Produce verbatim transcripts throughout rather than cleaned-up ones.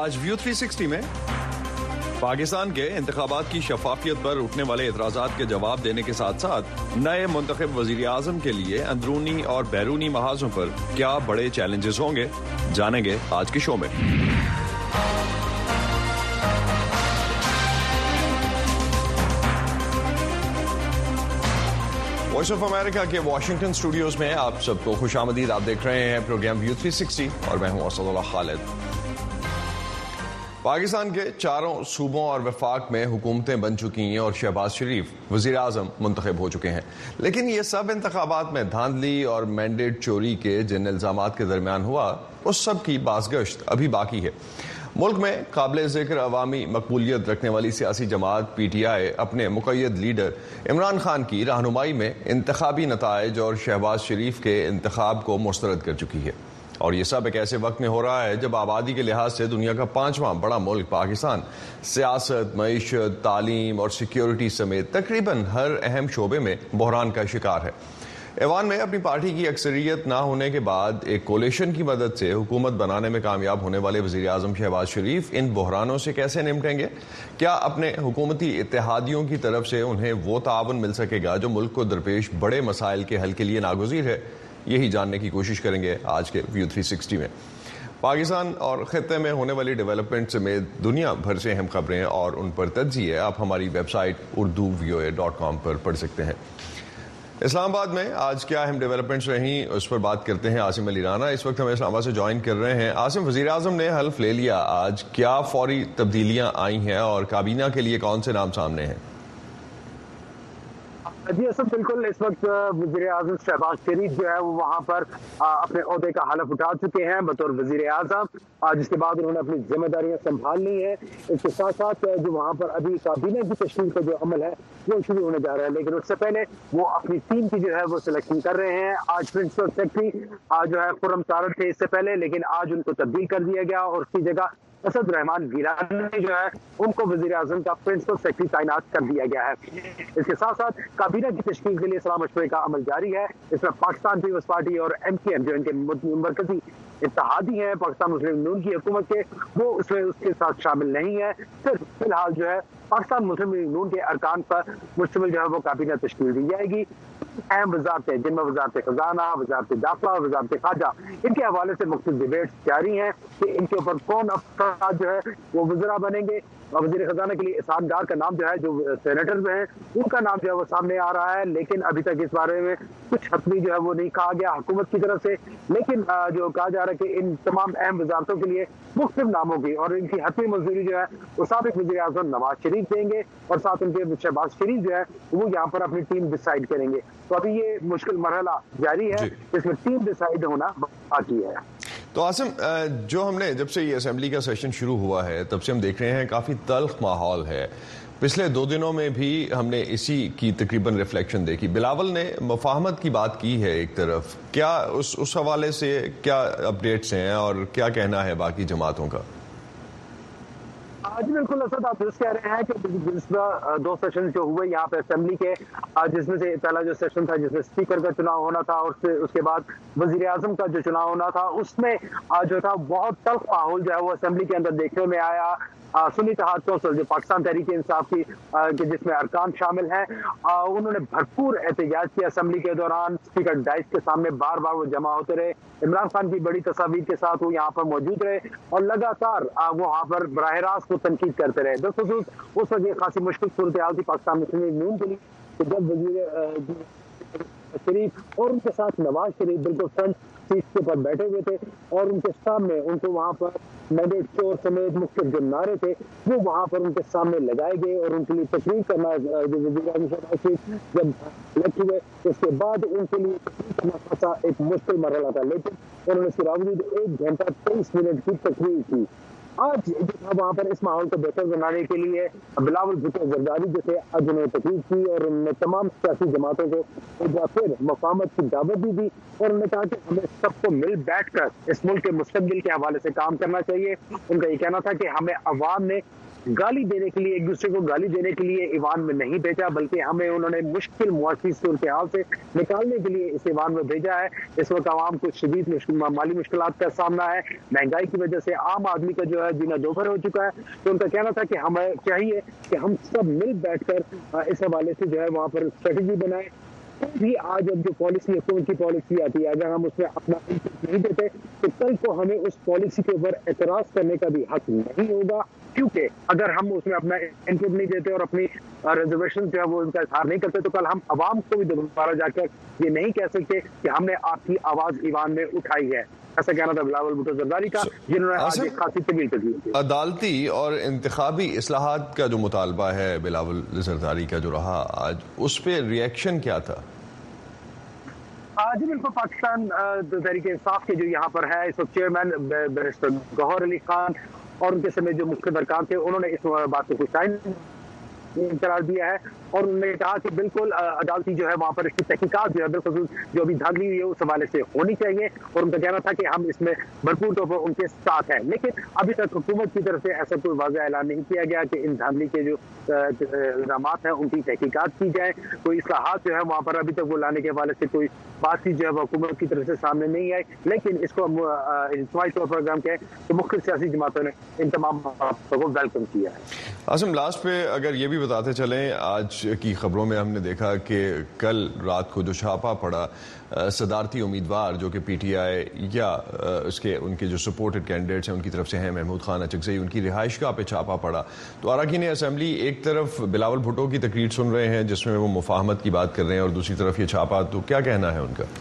آج ویو تھری سکسٹی میں پاکستان کے انتخابات کی شفافیت پر اٹھنے والے اعتراضات کے جواب دینے کے ساتھ ساتھ نئے منتخب وزیر اعظم کے لیے اندرونی اور بیرونی محاذوں پر کیا بڑے چیلنجز ہوں گے، جانیں گے آج کے شو میں۔ وائس آف امریکہ کے واشنگٹن اسٹوڈیوز میں آپ سب کو خوش آمدید۔ آپ دیکھ رہے ہیں پروگرام ویو تھری سکسٹی اور میں ہوں اسد اللہ خالد۔ پاکستان کے چاروں صوبوں اور وفاق میں حکومتیں بن چکی ہیں اور شہباز شریف وزیر اعظم منتخب ہو چکے ہیں، لیکن یہ سب انتخابات میں دھاندلی اور مینڈیٹ چوری کے جن الزامات کے درمیان ہوا، اس سب کی بازگشت ابھی باقی ہے۔ ملک میں قابل ذکر عوامی مقبولیت رکھنے والی سیاسی جماعت پی ٹی آئی اپنے مقید لیڈر عمران خان کی رہنمائی میں انتخابی نتائج اور شہباز شریف کے انتخاب کو مسترد کر چکی ہے، اور یہ سب ایک ایسے وقت میں ہو رہا ہے جب آبادی کے لحاظ سے دنیا کا پانچواں بڑا ملک پاکستان سیاست، معیشت، تعلیم اور سیکیورٹی سمیت تقریباً ہر اہم شعبے میں بحران کا شکار ہے۔ ایوان میں اپنی پارٹی کی اکثریت نہ ہونے کے بعد ایک کولیشن کی مدد سے حکومت بنانے میں کامیاب ہونے والے وزیر اعظم شہباز شریف ان بحرانوں سے کیسے نمٹیں گے؟ کیا اپنے حکومتی اتحادیوں کی طرف سے انہیں وہ تعاون مل سکے گا جو ملک کو درپیش بڑے مسائل کے حل کے لیے ناگزیر ہے؟ یہی جاننے کی کوشش کریں گے آج کے ویو تھری سکسٹی میں۔ پاکستان اور خطے میں ہونے والی ڈیولپمنٹ سمیت دنیا بھر سے اہم خبریں اور ان پر تجزیے آپ ہماری ویب سائٹ اردو وی او اے ڈاٹ کام پر پڑھ سکتے ہیں۔ اسلام آباد میں آج کیا اہم ڈیولپمنٹس رہیں، اس پر بات کرتے ہیں عاصم علی رانا۔ اس وقت ہمیں اسلام آباد سے جوائن کر رہے ہیں۔ عاصم، وزیر اعظم نے حلف لے لیا، آج کیا فوری تبدیلیاں آئی ہیں اور کابینہ کے لیے کون سے نام سامنے ہیں؟ جی اسد، بالکل اس وقت وزیر اعظم شہباز شریف جو ہے وہ وہاں پر اپنے عہدے کا حلف اٹھا چکے ہیں بطور وزیر اعظم، جس کے بعد انہوں نے اپنی ذمہ داریاں سنبھال لی ہیں۔ اس کے ساتھ ساتھ جو وہاں پر ابھی کابینہ کی تشکیل کا جو عمل ہے وہ شروع ہونے جا رہا ہے، لیکن اس سے پہلے وہ اپنی ٹیم کی جو ہے وہ سلیکشن کر رہے ہیں۔ آج پرنسپل سیکرٹری جو ہے خرم طارق تھے اس سے پہلے، لیکن آج ان کو تبدیل کر دیا گیا اور اس کی جگہ اسد رحمان گیلانی جو ہے ان کو وزیر اعظم کا پرنسپل سیکرٹری تعینات کر دیا گیا ہے۔ اس کے ساتھ ساتھ کابینہ کی تشکیل کے لیے صلاح مشورے کا عمل جاری ہے۔ اس میں پاکستان پیپلز پارٹی اور ایم کی ایم جو ان کے مرکزی اتحادی ہیں پاکستان مسلم نون کی حکومت کے، وہ اس میں اس کے ساتھ شامل نہیں ہے۔ صرف فی الحال جو ہے پاکستان مسلم نون کے ارکان پر مشتمل جو ہے وہ کابینہ تشکیل دی جائے گی۔ اہم وزارتیں جن میں وزارت خزانہ، وزارت داخلہ، وزارت خارجہ، ان کے حوالے سے مختلف ڈیبیٹس جاری ہیں کہ ان کے اوپر کون افراد جو ہے وہ وزراء بنیں گے۔ وزیر خزانہ کے لیے احسان ڈار کا نام جو ہے جو سینیٹر میں ہیں ان کا نام جو ہے وہ سامنے آ رہا ہے، لیکن ابھی تک اس بارے میں کچھ حتمی جو ہے وہ نہیں کہا گیا حکومت کی طرف سے، لیکن جو کہا جا رہا ہے کہ ان تمام اہم وزارتوں کے لیے مختلف ناموں کی اور ان کی حتمی منظوری جو ہے وہ سابق وزیر اعظم نواز شریف دیں گے اور ساتھ ان کے شہباز شریف جو ہے وہ یہاں پر اپنی ٹیم ڈیسائیڈ کریں گے۔ تو ابھی یہ مشکل مرحلہ جاری ہے، اس میں ٹیم ڈیسائیڈ ہونا باقی ہے۔ تو عاصم، جو ہم نے جب سے یہ اسمبلی کا سیشن شروع ہوا ہے تب سے ہم دیکھ رہے ہیں کافی تلخ ماحول ہے۔ پچھلے دو دنوں میں بھی ہم نے اسی کی تقریباً ریفلیکشن دیکھی۔ بلاول نے مفاہمت کی بات کی ہے ایک طرف، کیا اس اس حوالے سے کیا اپڈیٹس ہیں اور کیا کہنا ہے باقی جماعتوں کا؟ جی بالکل اسد، آپ درست کہہ رہے ہیں کہ جس دو سیشن جو ہوئے یہاں پہ اسمبلی کے، جس میں سے پہلا جو سیشن تھا جس میں اسپیکر کا چناؤ ہونا تھا اور اس کے بعد وزیر اعظم کا جو چناؤ ہونا تھا، اس میں جو تھا بہت تلخ ماحول جو ہے وہ اسمبلی کے اندر دیکھنے میں آیا۔ سنی اتحاد کونسل جو پاکستان تحریک انصاف کی جس میں ارکان شامل ہیں، انہوں نے بھرپور احتجاج کیا اسمبلی کے دوران۔ اسپیکر ڈائس کے سامنے بار بار وہ جمع ہوتے رہے، عمران خان کی بڑی تصاویر کے ساتھ وہ یہاں پر موجود رہے اور لگاتار وہ وہاں پر براہ راست وہ تنقید کرتے رہے۔ بالخصوص اس وقت یہ خاصی مشکل صورتحال تھی پاکستان مسلم نون کے لیے جب وزیر شریف اور ان کے ساتھ نواز شریف بالکل فرنٹ سیٹ کے اوپر بیٹھے ہوئے تھے اور ان کے سامنے ان کو وہاں پر مینڈیٹ چور سمیت مختلف جو نعرے تھے وہ وہاں پر ان کے سامنے لگائے گئے اور ان کے لیے تقریر کرنا جو وزیر اعظم شہباز شریف جب لگ ہوئے اس کے بعد ان کے لیے تقریر کرنا خاصا ایک مشکل مرحلہ تھا، لیکن انہوں نے اس کے باوجود ایک گھنٹہ تیئیس منٹ کی تقریر کی۔ آج جو تھا وہاں پر اس ماحول کو بہتر بنانے کے لیے بلاول بھٹو زرداری جو تھے آج انہوں نے تقریر کی اور انہوں نے تمام سیاسی جماعتوں کو ایک بار پھر مفاہمت کی دعوت بھی دی اور انہوں نے کہا کہ ہمیں سب کو مل بیٹھ کر اس ملک کے مستقبل کے حوالے سے کام کرنا چاہیے۔ ان کا یہ کہنا تھا کہ ہمیں عوام نے गाली देने के लिए, एक दूसरे को गाली देने के लिए ईवान में नहीं भेजा, बल्कि हमें उन्होंने मुश्किल मुआशी सूरत हाल से निकालने के लिए इस ईवान में भेजा है। इस वक्त आवाम को शदीद माली मुश्किलात का सामना है, महंगाई की वजह से आम आदमी का जो है जीना दोभर हो चुका है। तो उनका कहना था कि हमें चाहिए कि हम सब मिल बैठकर इस हवाले से जो है वहाँ पर स्ट्रेटेजी बनाए। भी आज अब जो पॉलिसी हुकूमत की पॉलिसी आती है, अगर हम उसमें अपना इनपुट नहीं देते तो कल को हमें उस पॉलिसी के ऊपर एतराज करने का भी हक नहीं होगा, क्योंकि अगर हम उसमें अपना इनपुट नहीं देते और अपनी रिजर्वेशन जो है वो उनका इजहार नहीं करते तो कल हम अवाम को भी दोबारा जाकर ये नहीं कह सकते कि हमने आपकी आवाज ईवान में उठाई है। ऐसा कहना था बिलावल भुट्टो जरदारी का, जिन्होंने आज एक खासी तवील तकरीर की। अदालती और इंतखाबी इस्लाहात का जो मुतालबा है बिलावल जरदारी का जो रहा आज, उस पर रिएक्शन क्या था? जी बिल्कुल, पाकिस्तान तहरीक इंसाफ के जो यहाँ पर है इस वक्त चेयरमैन बैरिस्टर गौहर अली खान और उनके समेत जो मुख्य दरकार थे, उन्होंने इस बात को कुछ टाइम करार दिया है और उन्होंने कहा कि बिल्कुल अदालती जो है वहाँ पर इसकी तहकीकात जो है बिल्कुल जो भी धांधली हुई है उस हवाले से होनी चाहिए, और उनका कहना था कि हम इसमें भरपूर तौर पर उनके साथ हैं। लेकिन अभी तक हुकूमत की तरफ से ऐसा कोई वाज़ेह ऐलान नहीं किया गया कि इन धांधली के जो इल्ज़ाम हैं उनकी तहकीकात की जाए। कोई इस्लाहात जो है वहाँ पर अभी तक वो लाने के हवाले से कोई बातचीत जो है हुकूमत की तरफ से सामने नहीं आई, लेकिन इसको इज्तिमाई तौर पर कहें तो मुख्तलिफ सियासी जमातों ने इन तमाम बातों को वेलकम किया है। आसिम, लास्ट पे अगर ये भी बताते चलें, आज की खबरों में हमने देखा कि कल रात को जो छापा पड़ा सदारती उम्मीदवार जो कि पी टी आई या उसके उनके जो सपोर्टेड कैंडिडेट्स हैं उनकी तरफ से हैं, महमूद खान अचकज़ई, उनकी रिहाइशगाह पे छापा पड़ा। तो अरकान असेंबली एक तरफ बिलावल भुट्टो की तकरीर सुन रहे हैं जिसमें वो मुफाहमत की बात कर रहे हैं और दूसरी तरफ ये छापा, तो क्या कहना है उनका?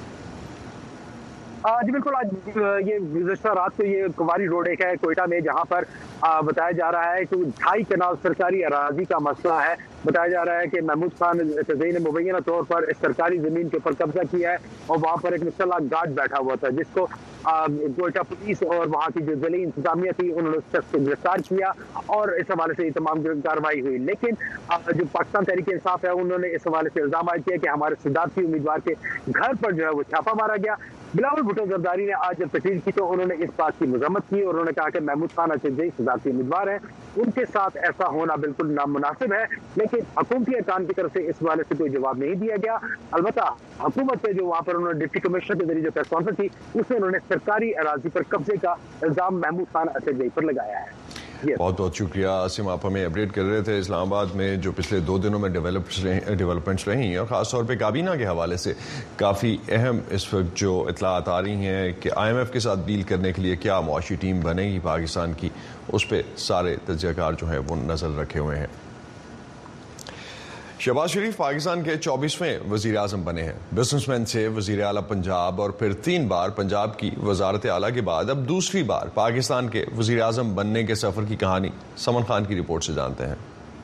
जी बिल्कुल, आज ये गुज़श्ता रात को ये कुंवारी रोड एक है कोयटा में, जहाँ पर बताया जा रहा है कि ढाई कनाल सरकारी अराजी का मसला है। बताया जा रहा है कि महमूद खान अचकज़ई ने मुबैना तौर पर इस सरकारी जमीन के ऊपर कब्जा किया है और वहाँ पर एक मुसल्लह गार्ड बैठा हुआ था, जिसको कोयटा पुलिस और वहाँ की जो जिले इंतजामिया थी उन्होंने उस शख्स को गिरफ्तार किया और इस हवाले से तमाम कार्रवाई हुई। लेकिन जो पाकिस्तान तहरीक इंसाफ है उन्होंने इस हवाले से इल्जाम आयद किया कि हमारे सदारती उम्मीदवार के घर पर जो है वो छापा मारा गया। बिलावल भुट्टो जरदारी ने आज जब तकरीर की तो उन्होंने इस बात की मजम्मत की और उन्होंने कहा कि महमूद खान अचकज़ई सदारती उम्मीदवार हैं, उनके साथ ऐसा होना बिल्कुल नामुनासिब है। लेकिन हुकूमती अरकान की तरफ से इस हवाले से कोई जवाब नहीं दिया गया। अलबत्ता हुकूमत से जो वहाँ पर उन्होंने डिप्टी कमिश्नर के जरिए जो प्रेस कॉन्फ्रेंस थी उसमें उन्होंने सरकारी अराजी पर कब्जे का इल्जाम महमूद खान अचकज़ई पर लगाया है। बहुत बहुत शुक्रिया आसिम, आप हमें अपडेट कर रहे थे इस्लामाबाद में जो पिछले दो दिनों में डेवलपमेंट्स रही और ख़ासतौर पे काबीना के हवाले से काफ़ी अहम इस वक्त जो इतलात आ रही हैं कि आई एम एफ के साथ डील करने के लिए क्या मुआशी टीम बनेगी पाकिस्तान की, उस पर सारे तजज़ियाकार जो हैं वो नज़र रखे हुए हैं। शहबाज शरीफ पाकिस्तान के चौबीसवें वज़ीर आज़म बने हैं। बिजनेसमैन से वज़ीर आला पंजाब और फिर तीन बार पंजाब की वज़ारत आला के बाद अब दूसरी बार पाकिस्तान के वज़ीर आज़म बनने के सफ़र की कहानी समन खान की रिपोर्ट से जानते हैं।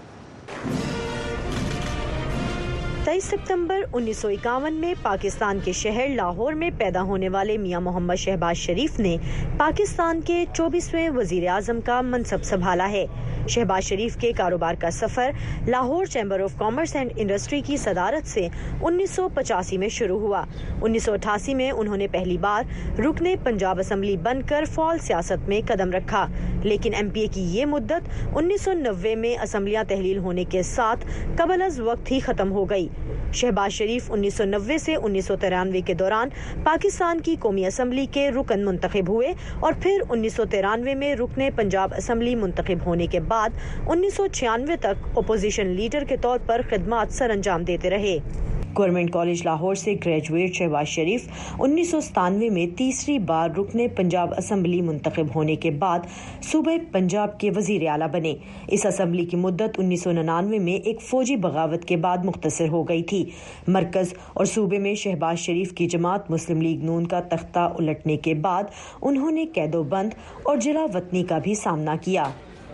तेईस सितंबर उन्नीस सौ इक्यावन में पाकिस्तान के शहर लाहौर में पैदा होने वाले मियां मोहम्मद शहबाज शरीफ ने पाकिस्तान के चौबीसवें वज़ीर आज़म का मनसब संभाला है। शहबाज शरीफ के कारोबार का सफर Lahore chamber of commerce and industry की सदारत से उन्नीस सौ पचासी में शुरू हुआ। उन्नीस सौ अठासी में उन्होंने पहली बार रुकने पंजाब असम्बली बनकर फौल सियासत में कदम रखा, लेकिन एम पी ए की ये मुद्दत उन्नीस सौ नब्बे में असम्बलियां तहलील होने के साथ कबल अज वक्त ही खत्म हो गई। शहबाज शरीफ उन्नीस सौ नब्बे से उन्नीस सौ तिरानवे के दौरान पाकिस्तान की कौमी असम्बली के रुकन मुंतखब हुए और फिर उन्नीस सौ तिरानवे में रुकने पंजाब असम्बली मुंतखब होने के बाद उन्नीस सौ छियानवे तक अपोजिशन लीडर के तौर पर खिदमात सरअंजाम देते रहे। गवर्नमेंट कॉलेज लाहौर से ग्रेजुएट शहबाज शरीफ उन्नीस सौ सतानवे में तीसरी बार रुकने पंजाब असम्बली मुंतखब होने के बाद सूबे पंजाब के वजीर आला बने। इस असम्बली की मुद्दत उन्नीस सौ निन्यानवे में एक फौजी बगावत के बाद मुख्तसर हो गई थी। मरकज और सूबे में शहबाज शरीफ की जमात मुस्लिम लीग नून का तख्ता उलटने के बाद उन्होंने कैदोबंद और जिला वतनी का भी सामना किया।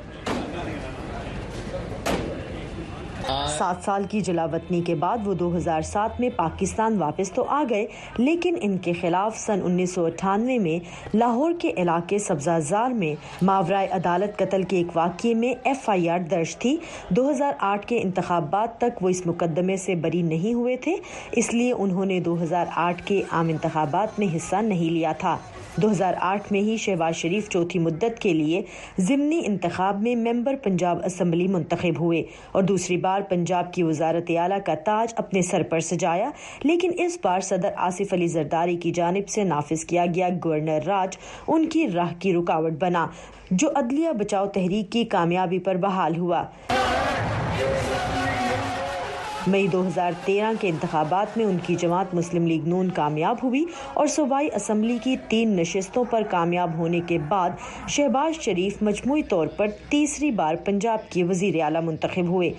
सात साल की जलावतनी के बाद वो दो हज़ार सात में पाकिस्तान वापस तो आ गए, लेकिन इनके खिलाफ सन उन्नीस सौ अट्ठानवे में लाहौर के इलाके सब्जाजार में मावराए अदालत कत्ल के एक वाक़ये में एफ आई आर दर्ज थी। दो हज़ार आठ के इंतखाबात तक वो इस मुकदमे से बरी नहीं हुए थे, इसलिए उन्होंने दो हज़ार आठ के आम इंतखाबात में हिस्सा नहीं लिया था। दो हज़ार आठ में ही शहबाज शरीफ चौथी मुद्दत के लिए ज़िमनी इंतखाब में मेंबर पंजाब असम्बली मुंतखब हुए और दूसरी बार पंजाब की वज़ारत आला का ताज अपने सर पर सजाया, लेकिन इस बार सदर आसिफ अली जरदारी की जानिब से नाफिज किया गया गवर्नर राज उनकी राह की रुकावट बना, जो अदलिया बचाओ तहरीक की कामयाबी पर बहाल हुआ। मई दो हज़ार तेरह के इंतखाबात में उनकी जमात मुस्लिम लीग नून कामयाब हुई और सूबाई असम्बली की तीन नशिस्तों पर कामयाब होने के बाद शहबाज शरीफ मजमूई तौर पर तीसरी बार पंजाब के वज़ीर आला मुंतखब हुए।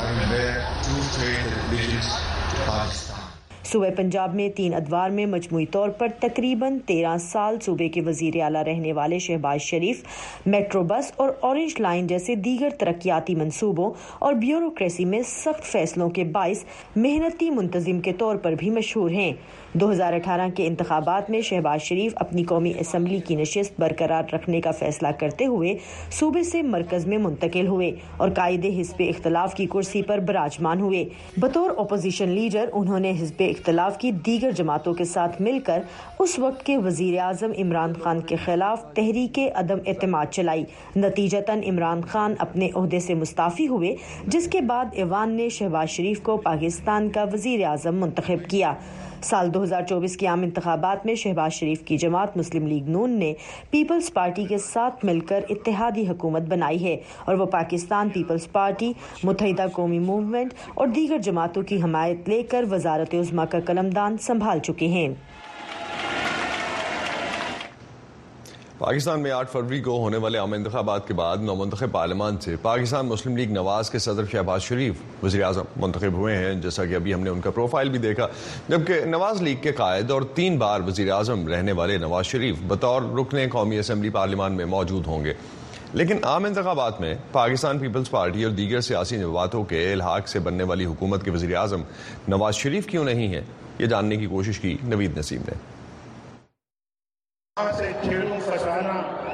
सूबे पंजाब में तीन अदवार में मजमूई तौर पर तकरीबन तेरह साल सूबे के वज़ीर आला रहने वाले शहबाज शरीफ मेट्रो बस और ऑरेंज लाइन जैसे दीगर तरक्याती मंसूबों और ब्यूरोक्रेसी में सख्त फैसलों के बाइस मेहनती मुंतजिम के तौर पर भी मशहूर हैं। दो हज़ार अठारह के इंतखाबात में शहबाज शरीफ अपनी कौमी असम्बली की नशिस्त बरकरार रखने का फैसला करते हुए सूबे से मरकज में मुंतकिल हुए और कायदे हिज़्ब इख्तिलाफ की कुर्सी पर बिराजमान हुए। बतौर अपोजिशन लीडर उन्होंने हिज़्ब इख्तिलाफ की दीगर जमातों के साथ मिलकर उस वक्त के वज़ीर आज़म इमरान खान के खिलाफ तहरीके अदम एतमाद चलाई। नतीजतन इमरान खान अपने ओहदे से मुस्ताफ़ी हुए, जिसके बाद ऐवान ने शहबाज शरीफ को पाकिस्तान का वज़ीर आज़म मुंतखब किया। साल दो हज़ार चौबीस के आम इंतखाबात में शहबाज शरीफ की जमात मुस्लिम लीग नून ने पीपल्स पार्टी के साथ मिलकर इत्तेहादी हुकूमत बनाई है और वो पाकिस्तान पीपल्स पार्टी, मुत्तहिदा कौमी मूवमेंट और दीगर जमातों की हमायत लेकर वज़ारत उज़्मा का कलमदान संभाल चुके हैं। पाकिस्तान में आठ फरवरी को होने वाले आम इंतखाबात के बाद नौमुंतखब पार्लियामान से पाकिस्तान मुस्लिम लीग नवाज के सदर शहबाज शरीफ वज़ीर आज़म मुंतखब हुए हैं, जैसा कि अभी हमने उनका प्रोफाइल भी देखा। जबकि नवाज लीग के कायद और तीन बार वज़ीर आज़म रहने वाले नवाज शरीफ बतौर रुकने कौमी असम्बली पार्लियामान में मौजूद होंगे। लेकिन आम इंतखाबात में पाकिस्तान पीपल्स पार्टी और दीगर सियासी जमातों के इल्हाक से बनने वाली हुकूमत के वज़ीर आज़म नवाज शरीफ क्यों नहीं है, ये जानने की कोशिश की नवीद नसीम ने। कहाँ से छेड़ूं फसाना,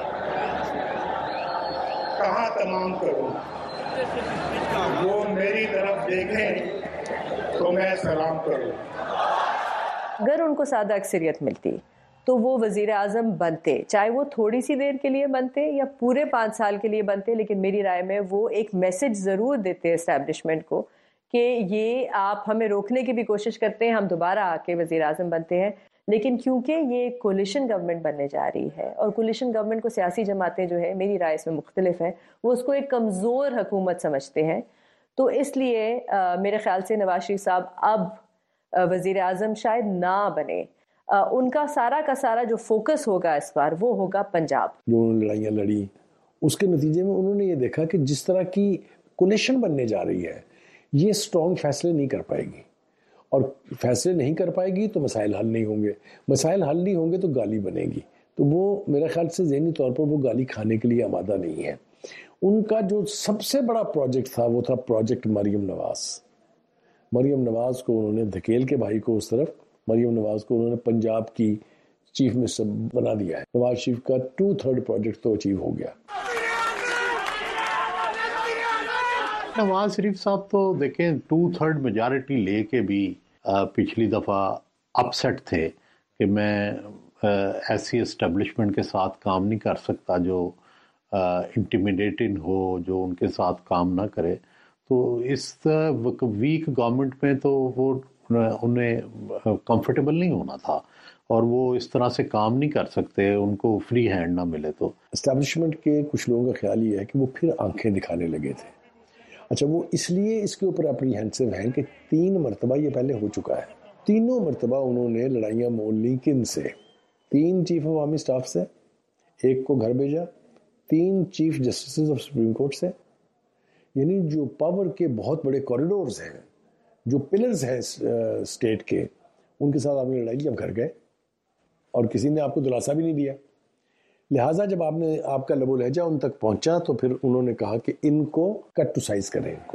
कहाँ तमाम करूं, वो मेरी तरफ देखें तो मैं सलाम करूं। अगर उनको सादा अक्सरियत मिलती तो वो वज़ीर आज़म बनते, चाहे वो थोड़ी सी देर के लिए बनते या पूरे पाँच साल के लिए बनते, लेकिन मेरी राय में वो एक मैसेज ज़रूर देते एस्टैब्लिशमेंट को कि ये आप हमें रोकने की भी कोशिश करते हैं, हम दोबारा आके वज़ीर आज़म बनते हैं। लेकिन क्योंकि ये कोलिशन गवर्नमेंट बनने जा रही है और कोलिशन गवर्नमेंट को सियासी जमातें जो है, मेरी राय इसमें मुख्तलिफ है, वो उसको एक कमज़ोर हुकूमत समझते हैं, तो इसलिए आ, मेरे ख्याल से नवाज शरीफ साहब अब वज़ीर आज़म शायद ना बने। आ, उनका सारा का सारा जो फोकस होगा इस बार वो होगा पंजाब। जो लड़ाइयाँ लड़ी उसके नतीजे में उन्होंने ये देखा कि जिस तरह की कोलिशन बनने जा रही है ये स्ट्रॉन्ग फैसले नहीं कर पाएगी, और फैसले नहीं कर पाएगी तो मसाइल हल नहीं होंगे, मसाइल हल नहीं होंगे तो गाली बनेगी। तो वो मेरे ख्याल से ज़हनी तौर पर वो गाली खाने के लिए आमादा नहीं है। उनका जो सबसे बड़ा प्रोजेक्ट था वो था प्रोजेक्ट मरियम नवाज। मरियम नवाज को उन्होंने धकेल के भाई को उस तरफ, मरियम नवाज को उन्होंने पंजाब की चीफ मिनिस्टर बना दिया है। नवाज शरीफ का टू थर्ड प्रोजेक्ट तो अचीव हो गया। नवाज शरीफ साहब तो देखें टू थर्ड मेजॉरिटी लेके भी पिछली दफ़ा अपसेट थे कि मैं ऐसी एस्टेब्लिशमेंट के साथ काम नहीं कर सकता जो इंटिमिडेटिंग हो, जो उनके साथ काम ना करे। तो इस वीक गवर्नमेंट में तो वो उन्हें कंफर्टेबल नहीं होना था और वो इस तरह से काम नहीं कर सकते, उनको फ्री हैंड ना मिले। तो एस्टेब्लिशमेंट के कुछ लोगों का ख्याल ये है कि वो फिर आंखें दिखाने लगे थे। अच्छा, वो इसलिए इसके ऊपर अप्रीहेंसिव हैं कि तीन मरतबा ये पहले हो चुका है, तीनों मरतबा उन्होंने लड़ाइयाँ मोल ली। किन से? तीन चीफ ऑफ आर्मी स्टाफ से, एक को घर भेजा, तीन chief justice of supreme court से। यानी जो पावर के बहुत बड़े कॉरिडोर्स हैं, जो पिलर्स हैं स्टेट के, उनके साथ आपने लड़ाई की, अब घर गए और किसी ने आपको दिलासा भी नहीं दिया। लिहाजा जब आपने आपका लबो लहजा उन तक पहुंचा तो फिर उन्होंने कहा कि इनको कट टू साइज करें। इनको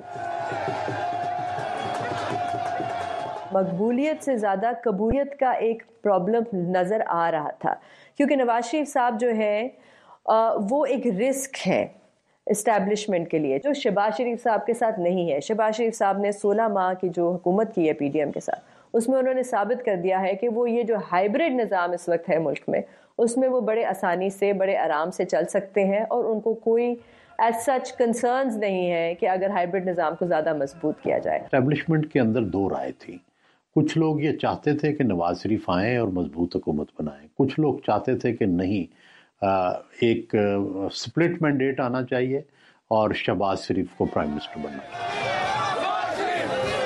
मकबूलियत से ज़्यादा कबूलियत का एक प्रॉब्लम नज़र आ रहा था, क्योंकि नवाज शरीफ साहब जो है वो एक रिस्क है इस्टेब्लिशमेंट के लिए, जो शहबाज शरीफ साहब के साथ नहीं है। शहबाज शरीफ साहब ने सोलह माह की जो हुकूमत की है पी डी एम के साथ, اس میں انہوں نے ثابت کر دیا ہے کہ وہ یہ جو ہائبرڈ نظام اس وقت ہے ملک میں، اس میں وہ بڑے آسانی سے بڑے آرام سے چل سکتے ہیں، اور ان کو کوئی ایز سچ کنسرنز نہیں ہے کہ اگر ہائبرڈ نظام کو زیادہ مضبوط کیا جائے۔ اسٹیبلشمنٹ کے اندر دو رائے تھی، کچھ لوگ یہ چاہتے تھے کہ نواز شریف آئیں اور مضبوط حکومت بنائیں، کچھ لوگ چاہتے تھے کہ نہیں، ایک سپلٹ مینڈیٹ آنا چاہیے اور شہباز شریف کو پرائم منسٹر بننا چاہیے۔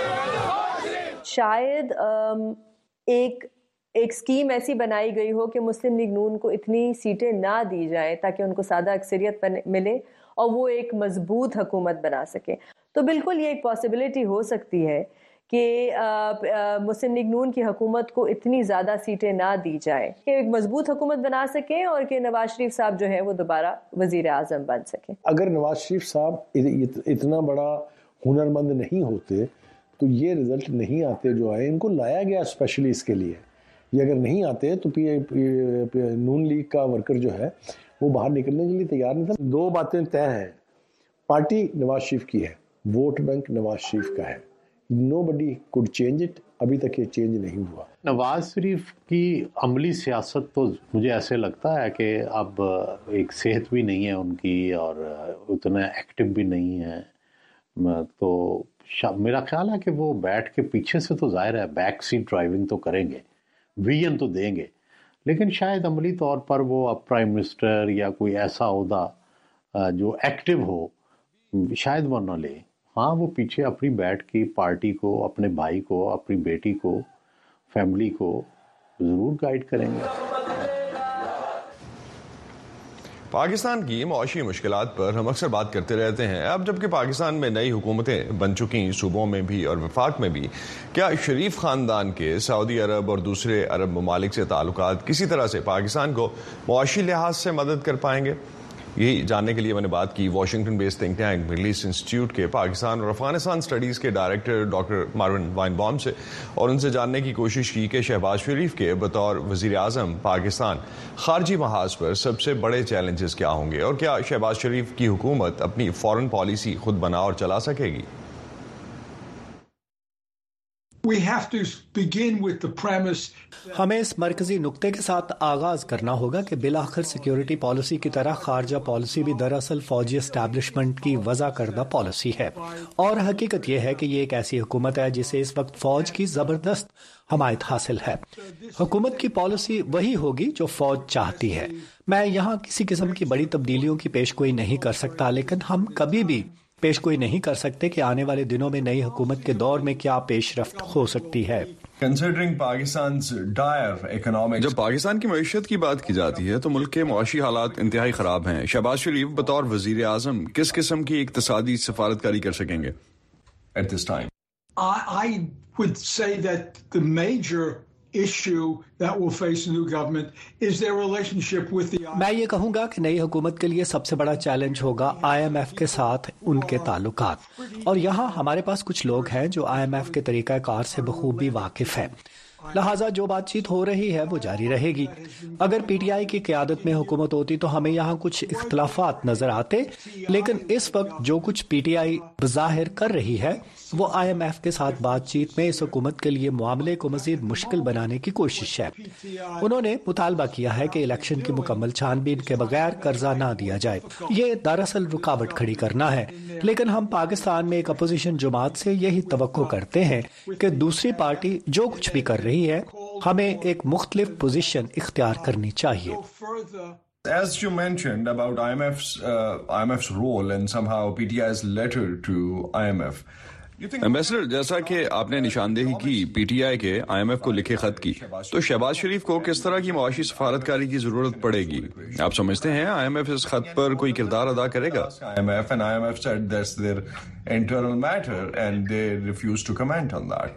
شاید ایک ایک سکیم ایسی بنائی گئی ہو کہ مسلم لیگ نون کو اتنی سیٹیں نہ دی جائیں تاکہ ان کو سادہ اکثریت ملے اور وہ ایک مضبوط حکومت بنا سکیں۔ تو بالکل یہ ایک پاسبلٹی ہو سکتی ہے کہ مسلم لیگ نون کی حکومت کو اتنی زیادہ سیٹیں نہ دی جائیں کہ ایک مضبوط حکومت بنا سکیں اور کہ نواز شریف صاحب جو ہے وہ دوبارہ وزیر اعظم بن سکیں۔ اگر نواز شریف صاحب اتنا بڑا ہنرمند نہیں ہوتے تو یہ رزلٹ نہیں آتے جو آئے، ان کو لایا گیا اسپیشلی اس کے لیے۔ یہ اگر نہیں آتے تو پی نون لیگ کا ورکر جو ہے وہ باہر نکلنے کے لیے تیار نہیں تھا۔ دو باتیں طے ہیں، پارٹی نواز شریف کی ہے، ووٹ بینک نواز شریف کا ہے، نو بڈی کوڈ چینج اٹ، ابھی تک یہ چینج نہیں ہوا۔ نواز شریف کی عملی سیاست تو مجھے ایسے لگتا ہے کہ اب ایک صحت بھی نہیں ہے ان کی اور اتنا ایکٹیو بھی نہیں ہے، تو میرا خیال ہے کہ وہ بیٹھ کے پیچھے سے تو ظاہر ہے بیک سیٹ ڈرائیونگ تو کریں گے، ویژن تو دیں گے، لیکن شاید عملی طور پر وہ اب پرائم منسٹر یا کوئی ایسا عہدہ جو ایکٹیو ہو شاید وہ نہ لے۔ ہاں وہ پیچھے اپنی بیٹھ کی پارٹی کو، اپنے بھائی کو، اپنی بیٹی کو، فیملی کو ضرور گائیڈ کریں گے۔ پاکستان کی معاشی مشکلات پر ہم اکثر بات کرتے رہتے ہیں، اب جبکہ پاکستان میں نئی حکومتیں بن چکی صوبوں میں بھی اور وفاق میں بھی، کیا شریف خاندان کے سعودی عرب اور دوسرے عرب ممالک سے تعلقات کسی طرح سے پاکستان کو معاشی لحاظ سے مدد کر پائیں گے؟ یہی جاننے کے لیے میں نے بات کی واشنگٹن بیس تھنک ٹینک مڈل ایسٹ انسٹیٹیوٹ کے پاکستان اور افغانستان سٹڈیز کے ڈائریکٹر ڈاکٹر مارون وائن بام سے، اور ان سے جاننے کی کوشش کی کہ شہباز شریف کے بطور وزیر اعظم پاکستان خارجی محاذ پر سب سے بڑے چیلنجز کیا ہوں گے، اور کیا شہباز شریف کی حکومت اپنی فورن پالیسی خود بنا اور چلا سکے گی۔ ہمیں اس مرکزی نقطے کے ساتھ آغاز کرنا ہوگا کہ بالآخر سیکیورٹی پالیسی کی طرح خارجہ پالیسی بھی دراصل فوجی اسٹیبلشمنٹ کی وضع کردہ پالیسی ہے، اور حقیقت یہ ہے کہ یہ ایک ایسی حکومت ہے جسے اس وقت فوج کی زبردست حمایت حاصل ہے۔ حکومت کی پالیسی وہی ہوگی جو فوج چاہتی ہے۔ میں یہاں کسی قسم کی بڑی تبدیلیوں کی پیش گوئی نہیں کر سکتا، لیکن ہم کبھی بھی پیش گوئی نہیں کر سکتے کہ آنے والے دنوں میں نئی حکومت کے دور میں کیا پیش رفت ہو سکتی ہے۔ جب پاکستان کی معیشت کی بات کی جاتی ہے تو ملک کے معاشی حالات انتہائی خراب ہیں۔ شہباز شریف بطور وزیر اعظم کس قسم کی اقتصادی سفارتکاری کر سکیں گے ایٹ دس ٹائم؟ I would say that the major issue that will face the new government is their relationship with the میں یہ کہوں گا کہ نئی حکومت کے لیے سب سے بڑا چیلنج ہوگا آئی ایم ایف کے ساتھ ان کے تعلقات، اور یہاں ہمارے پاس کچھ لوگ ہیں جو آئی ایم ایف کے طریقہ کار سے بخوبی واقف ہیں، لہٰذا جو بات چیت ہو رہی ہے وہ جاری رہے گی۔ اگر پی ٹی آئی کی قیادت میں حکومت ہوتی تو ہمیں یہاں کچھ اختلافات نظر آتے، لیکن اس وقت جو کچھ پی ٹی آئی بظاہر کر رہی ہے وہ آئی ایم ایف کے ساتھ بات چیت میں اس حکومت کے لیے معاملے کو مزید مشکل بنانے کی کوشش ہے۔ انہوں نے مطالبہ کیا ہے کہ الیکشن کی مکمل چھان بین کے بغیر قرضہ نہ دیا جائے، یہ دراصل رکاوٹ کھڑی کرنا ہے، لیکن ہم پاکستان میں ایک اپوزیشن جماعت سے یہی توقع کرتے ہیں کہ دوسری پارٹی جو کچھ بھی کر رہی ہے ہمیں ایک مختلف پوزیشن اختیار کرنی چاہیے۔ As you mentioned about I M F's uh, I M F's role and somehow P T I's letter to I M F. ایمبیسڈر، جیسا کہ آپ نے نشاندہی کی پی ٹی آئی کے آئی ایم ایف کو لکھے خط کی، تو شہباز شریف کو کس طرح کی معاشی سفارتکاری کی ضرورت پڑے گی؟ آپ سمجھتے ہیں آئی ایم ایف اس خط پر کوئی کردار ادا کرے گا؟ آئی ایم ایف and I M F said that's their internal matter and they refuse to comment on that.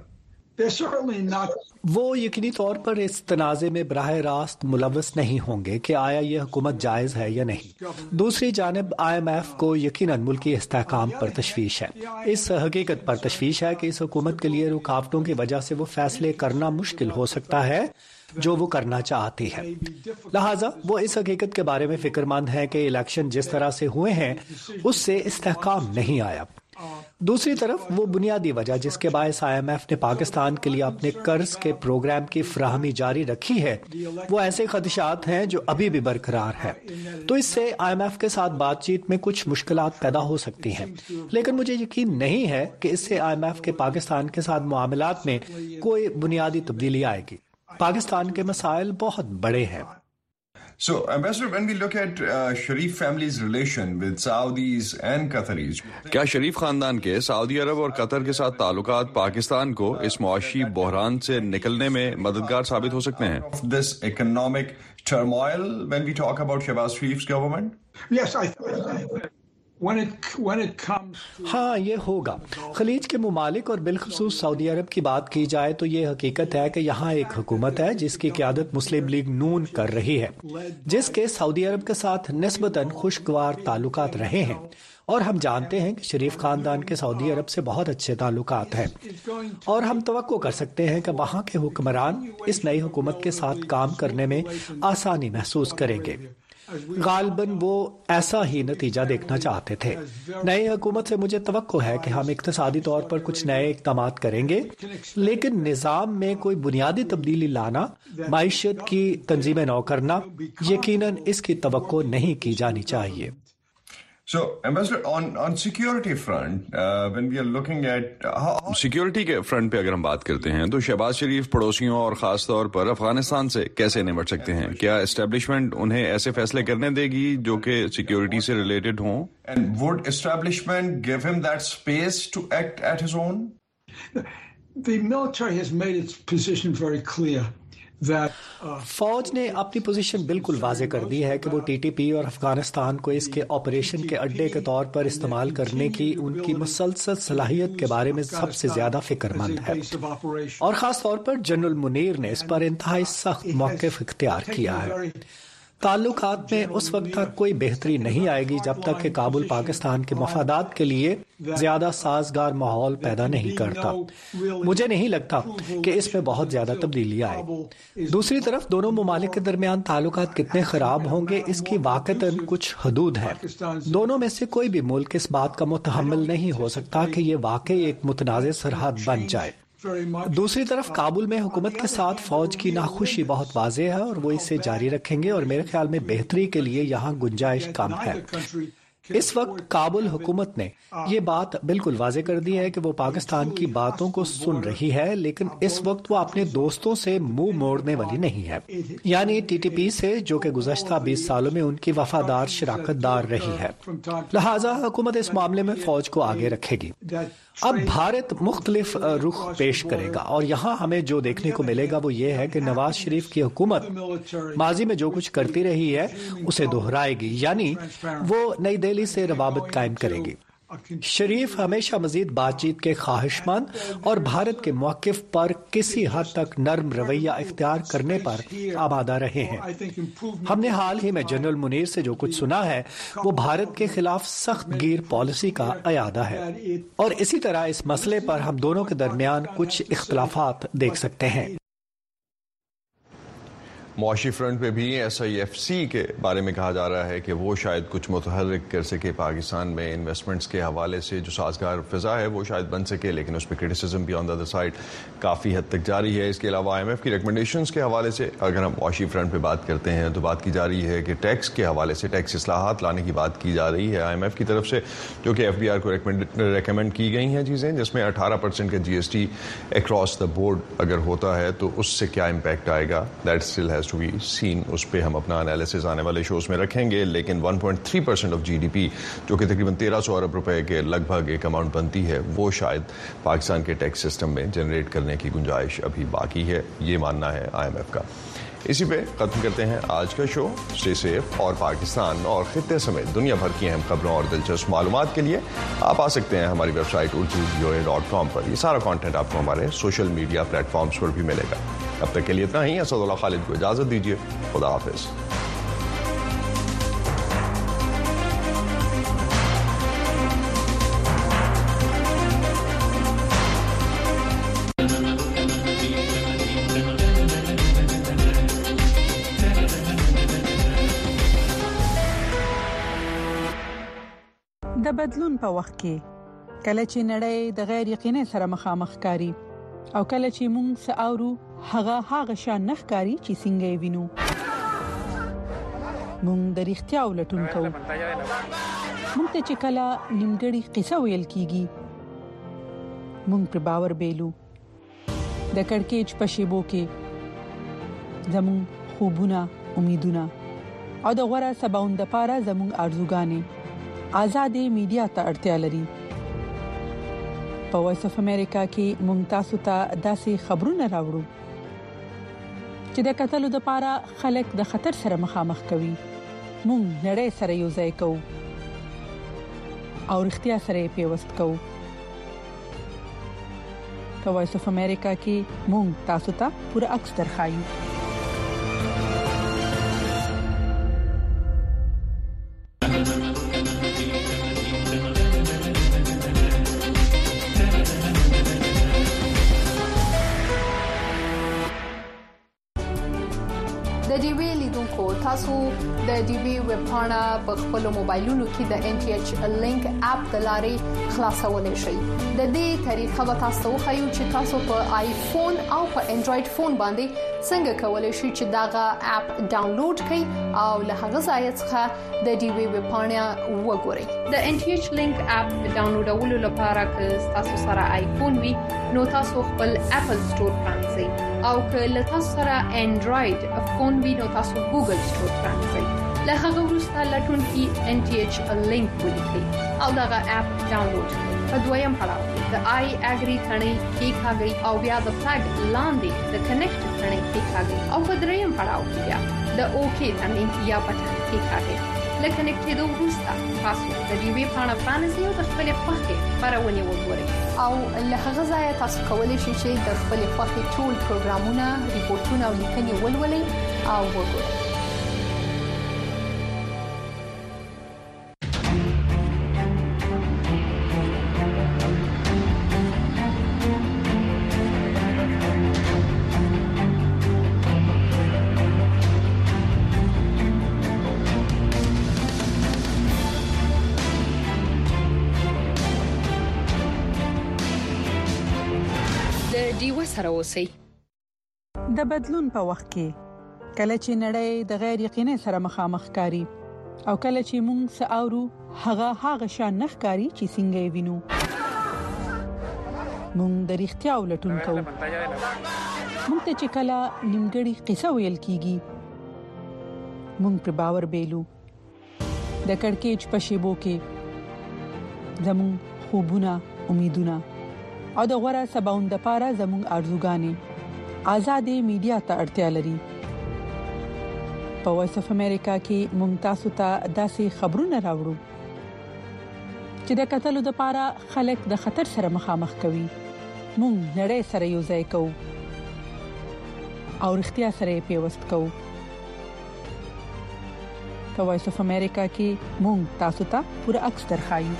وہ یقینی طور پر اس تنازع میں براہ راست ملوث نہیں ہوں گے کہ آیا یہ حکومت جائز ہے یا نہیں۔ دوسری جانب آئی ایم ایف کو یقیناً ملکی استحکام پر تشویش ہے، اس حقیقت پر تشویش ہے کہ اس حکومت کے لیے رکاوٹوں کی وجہ سے وہ فیصلے کرنا مشکل ہو سکتا ہے جو وہ کرنا چاہتی ہے، لہٰذا وہ اس حقیقت کے بارے میں فکر مند ہیں کہ الیکشن جس طرح سے ہوئے ہیں اس سے استحکام نہیں آیا۔ दूसरी तरफ वो बुनियादी वजह जिसके बायस आई M F ने पाकिस्तान के लिए अपने कर्ज के प्रोग्राम की फराहमी जारी रखी है, वो ऐसे खदशात हैं जो अभी भी बरकरार है। तो इससे आई एम एफ के साथ बातचीत में कुछ मुश्किलात पैदा हो सकती हैं, लेकिन मुझे यकीन नहीं है कि इससे आई एम एफ के पाकिस्तान के साथ मुआमलात में कोई बुनियादी तब्दीली आएगी। पाकिस्तान के मसाइल बहुत बड़े हैं। So, Ambassador, when we look at uh, Sharif family's relation with Saudis and Qataris, क्या शरीफ खानदान के सऊदी अरब और कतर के साथ ताल्लुकात पाकिस्तान को इस मुआशी बहरान से निकलने में मददगार साबित हो सकते हैं? This economic turmoil when we talk about Shehbaz Sharif's government? Yes, I When it, when it comes to... हाँ, ये होगा। खलीज के मुमालिक और बिलखसूस सऊदी अरब की बात की जाए तो ये हकीकत है कि यहाँ एक हुकूमत है जिसकी क़यादत मुस्लिम लीग नून कर रही है, जिसके सऊदी अरब के साथ निस्बतन खुशगवार ताल्लुकात रहे हैं, और हम जानते हैं कि शरीफ खानदान के सऊदी अरब से बहुत अच्छे ताल्लुकात हैं, और हम तवक्को कर सकते हैं कि वहाँ के हुक्मरान इस नई हुकूमत के साथ काम करने में आसानी महसूस करेंगे। गालबन वो ऐसा ही नतीजा देखना चाहते थे। नई हुकूमत से मुझे तवक्को है कि हम इक्तिसादी तौर पर कुछ नए इक़दाम करेंगे, लेकिन निज़ाम में कोई बुनियादी तब्दीली लाना, माइशत की तंजीमें नौ करना, यकीनन इसकी तवक्को नहीं की जानी चाहिए। So, Ambassador, on on security front, uh, when we are looking at how security के front पे अगर हम बात करते हैं तो शहबाज शरीफ पड़ोसियों और खास तौर पर अफगानिस्तान से कैसे निपट सकते हैं? क्या एस्टेब्लिशमेंट उन्हें ऐसे फैसले करने देगी जो कि सिक्योरिटी से रिलेटेड हों? And would establishment give him that space to act at his own? The military has made its position very clear. फौज ने अपनी पोजीशन बिल्कुल वाजे कर दी है कि वो टी टी पी और अफगानिस्तान को इसके ऑपरेशन के अड्डे के तौर पर इस्तेमाल करने की उनकी मुसलसल सलाहियत के बारे में सबसे ज्यादा फिक्रमंद है, और खास तौर पर जनरल मुनीर ने इस पर इंतहाई सख्त मौक़िफ़ इख्तियार किया है। ताल्लुकात में उस वक्त तक कोई बेहतरी नहीं आएगी जब तक कि काबुल पाकिस्तान के मफादात के लिए ज्यादा साजगार माहौल पैदा नहीं करता। मुझे नहीं लगता कि इसमें बहुत ज्यादा तब्दीली आए। दूसरी तरफ दोनों मुमालिक के दरमियान ताल्लुकात कितने खराब होंगे इसकी वाक़तन कुछ हदूद है। दोनों में से कोई भी मुल्क इस बात का मुतहम्मिल नहीं हो सकता कि ये वाकई एक मुतनाज़ सरहद बन जाए। दूसरी तरफ काबुल में हुकूमत के साथ फौज की नाखुशी बहुत वाज़ेह है और वो इसे जारी रखेंगे, और मेरे ख्याल में बेहतरी के लिए यहाँ गुंजाइश कम है। इस वक्त काबुल हुकूमत ने ये बात बिल्कुल वाजे कर दी है कि वो पाकिस्तान की बातों को सुन रही है, लेकिन इस वक्त वो अपने दोस्तों से मुंह मोड़ने वाली नहीं है, यानी टी टी पी से, जो कि गुज़श्ता बीस सालों में उनकी वफादार शराकतदार रही है। लिहाजा हुकूमत इस मामले में फौज को आगे रखेगी। अब भारत मुख्तलिफ रुख पेश करेगा, और यहाँ हमें जो देखने को मिलेगा वो ये है कि नवाज शरीफ की हुकूमत माजी में जो कुछ करती रही है उसे दोहराएगी, यानी वो नई दिल्ली से रवाबत कायम करेगी। शरीफ हमेशा मजीद बातचीत के ख्वाहिशमंद और भारत के मौक़िफ़ पर किसी हद तक नर्म रवैया इख्तियार करने पर आमादा रहे हैं। हमने हाल ही में जनरल मुनीर से जो कुछ सुना है वो भारत के खिलाफ सख्त गिर पॉलिसी का अयादा है, और इसी तरह इस मसले पर हम दोनों के दरमियान कुछ इख्तलाफात देख सकते हैं। मुआशी फ्रंट पे भी एस आई एफ सी के बारे में कहा जा रहा है कि वो शायद कुछ मुतहर्रिक कर सके पाकिस्तान में इन्वेस्टमेंट्स के हवाले से, जो साजगार फिजा है वो शायद बन सके, लेकिन उस पर क्रिटिसिज्म भी ऑन द अदर साइड काफ़ी हद तक जारी है। इसके अलावा आई एम एफ की रिकमेंडेशंस के हवाले से अगर हम मुआशी फ्रंट पे बात करते हैं तो बात की जा रही है कि टैक्स के हवाले से टैक्स इस्लाहात लाने की बात की जा रही है आई एम एफ की तरफ से, जो कि एफ बी आर को रिकमेंड की गई हैं चीज़ें, जिसमें अठारह परसेंट का G S T across the board अगर होता है तो उससे क्या इम्पैक्ट आएगा, that still has to be seen. उस पर हम अपना एनालिसिस आने वाले शोज में रखेंगे, लेकिन one point three percent of G D P जो कि तकरीबन तेरह सौ अरब रुपए के लगभग एक अमाउंट बनती है, वो शायद पाकिस्तान के टैक्स सिस्टम में जनरेट करने की गुंजाइश अभी बाकी है, ये मानना है आई एम एफ का। इसी पे खत्म करते हैं आज का शो। स्टे सेफ, और पाकिस्तान और खित्ते समेत दुनिया भर की अहम खबरों और दिलचस्प मालूमात के लिए आप आ सकते हैं हमारी website Urdu V O A dot com पर। ये सारा कंटेंट आपको हमारे सोशल मीडिया प्लेटफॉर्म्स पर भी मिलेगा। अब तक के लिए इतना ही। असदुल्लाह खालिद को इजाजत दीजिए। खुदा हाफिज। د بدلون په وخت کې کله چې نړۍ د غیر یقیني سره مخامخ کاری او کله چې موږ ساورو هغه هغه شان نخکاری چې څنګه وینو موږ د اړتیا ولټون کوو موږ ته چې کله نیمګړی قصه ویل کیږي موږ پر باور بیلو د کڑکېچ په شیبو کې زمون خوبونه امیدونه او د غوړه سباوند لپاره زمون ارزوګانې آزادې میډیا ته اړتیا لري په وایس اف امریکا کې موږ تاسو ته داسې خبرونه راوړو چې د قتل لپاره خلک د خطر سره مخامخ کوي موږ نړۍ سره یو ځای کوو او اړتیا سره پیوست کوو په وایس اف امریکا کې موږ تاسو ته پوره عکس درخایو تاسو د ډي بي ویب پاڼه په خپل موبایلونو کې د ان ټي ایچ لینک اپ د لارې خلاصولای شئ د دې طریقه به تاسو خو چې تاسو په آیفون او په انډراید فون باندې څنګه کولای شئ چې داغه اپ ډاونلوډ کړئ او له هغه ځای څخه د ډي بي ویب پاڼه وګورئ د ان ټي ایچ لینک اپ ډاونلوډولو لپاره که تاسو سره آیفون وي نو تاسو خپل اپل سٹور پرانځئ او که له تاسو سره انډراید فون وي نو تاسو ګوګل سٹور پرانځئ له هغه وروسته لټون کې ان ټي ایچ لینک ولیکئ او داغه اپ ډاونلوډ کړئ په دویم پړاو د آی اګری ثنې کې کاږي او بیا د فلګ لاندې د کنیکټ ثنې کې کاږي او په دریم پړاو کې بیا د اوکی ثنې یا بټن کې کاږي لکه نکټېدو وروسته تاسو د ډي وی پاڼه پرانیزئ او د خپل خوښې خبرونه وګورئ او له هغه ځای تاسو کولی شئ چې د خپل خوښې ټول پروګرامونه ریپورتونه او لیکنې ولولئ او وګورئ سره اوسئ د بدلون په وخت کې کله چې نړۍ د غیر یقیني سره مخامخ کاری او کله چې موږ ساورو هغه هغه شان نخکاری چې څنګه وینو موږ د اړتیا ولټون کوو موږ ته چې کله نیمګړی قصه ویل کیږي موږ پر باور بیلو د کڑکېچ په شیبو کې زمون خوبونه امیدونه او د غوړه سباوند لپاره زموږ ارزوګانې آزادې میډیا ته اړتیا لري په وایس اف امریکا کې موږ تاسو ته داسې خبرونه راوړو چې د قتل لپاره خلک د خطر سره مخامخ کوي موږ نړۍ سره یو ځای کوو او اړتیا سره پیوست کوو په وایس اف امریکا کې موږ تاسو ته پوره عکس درخایو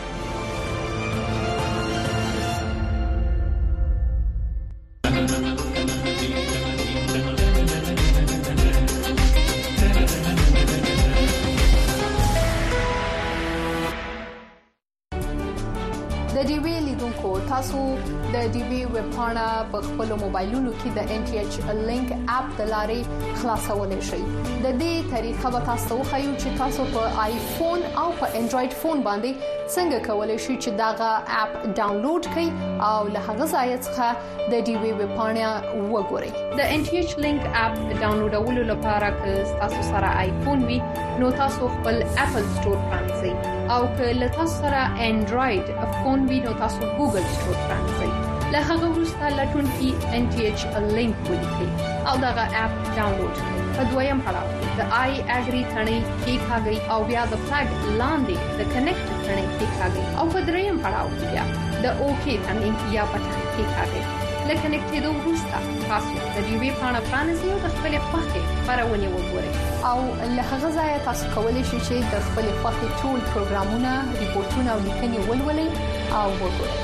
تاسو د ډي بي ویب پاڼه په خپل موبایلونو کې د ان ټي ایچ لینک اپ د لارې خلاصولای شئ د دې طریقه به تاسو خو چې تاسو په آیفون او په انډراید فون باندې څنګه کولای شئ چې داغه اپ ډاونلوډ کړئ او له هغه ځای څخه د ډي بي ویب پاڼه وګورئ د ان ټي ایچ لینک اپ ډاونلوډولو لپاره که تاسو سره آیفون وي نو تاسو خپل اپل سٹور پرانځئ او که له تاسو سره انډراید فون وي نو تاسو ګوګل سٹور پرانځئ له هغه وروسته لټون کې ان ټي ایچ لینک ولیکئ او داغه اپ ډاونلوډ کړئ په دویم پړاو د آی اګری ثنې کې کاږي او بیا د فلګ لاندې د کنیکټ ثنې کې کاږي او په دریم پړاو کې بیا د اوکی ثنې یا بټن کې کاږي لکه نکټېدو وروسته تاسو د ډي وی پاڼه پرانیزئ او د خپل خوښې خبرونه وګورئ او له هغه ځای تاسو کولی شئ چې د خپل خوښې ټول پروګرامونه ریپورتونه او لیکنې ولولئ او وګورئ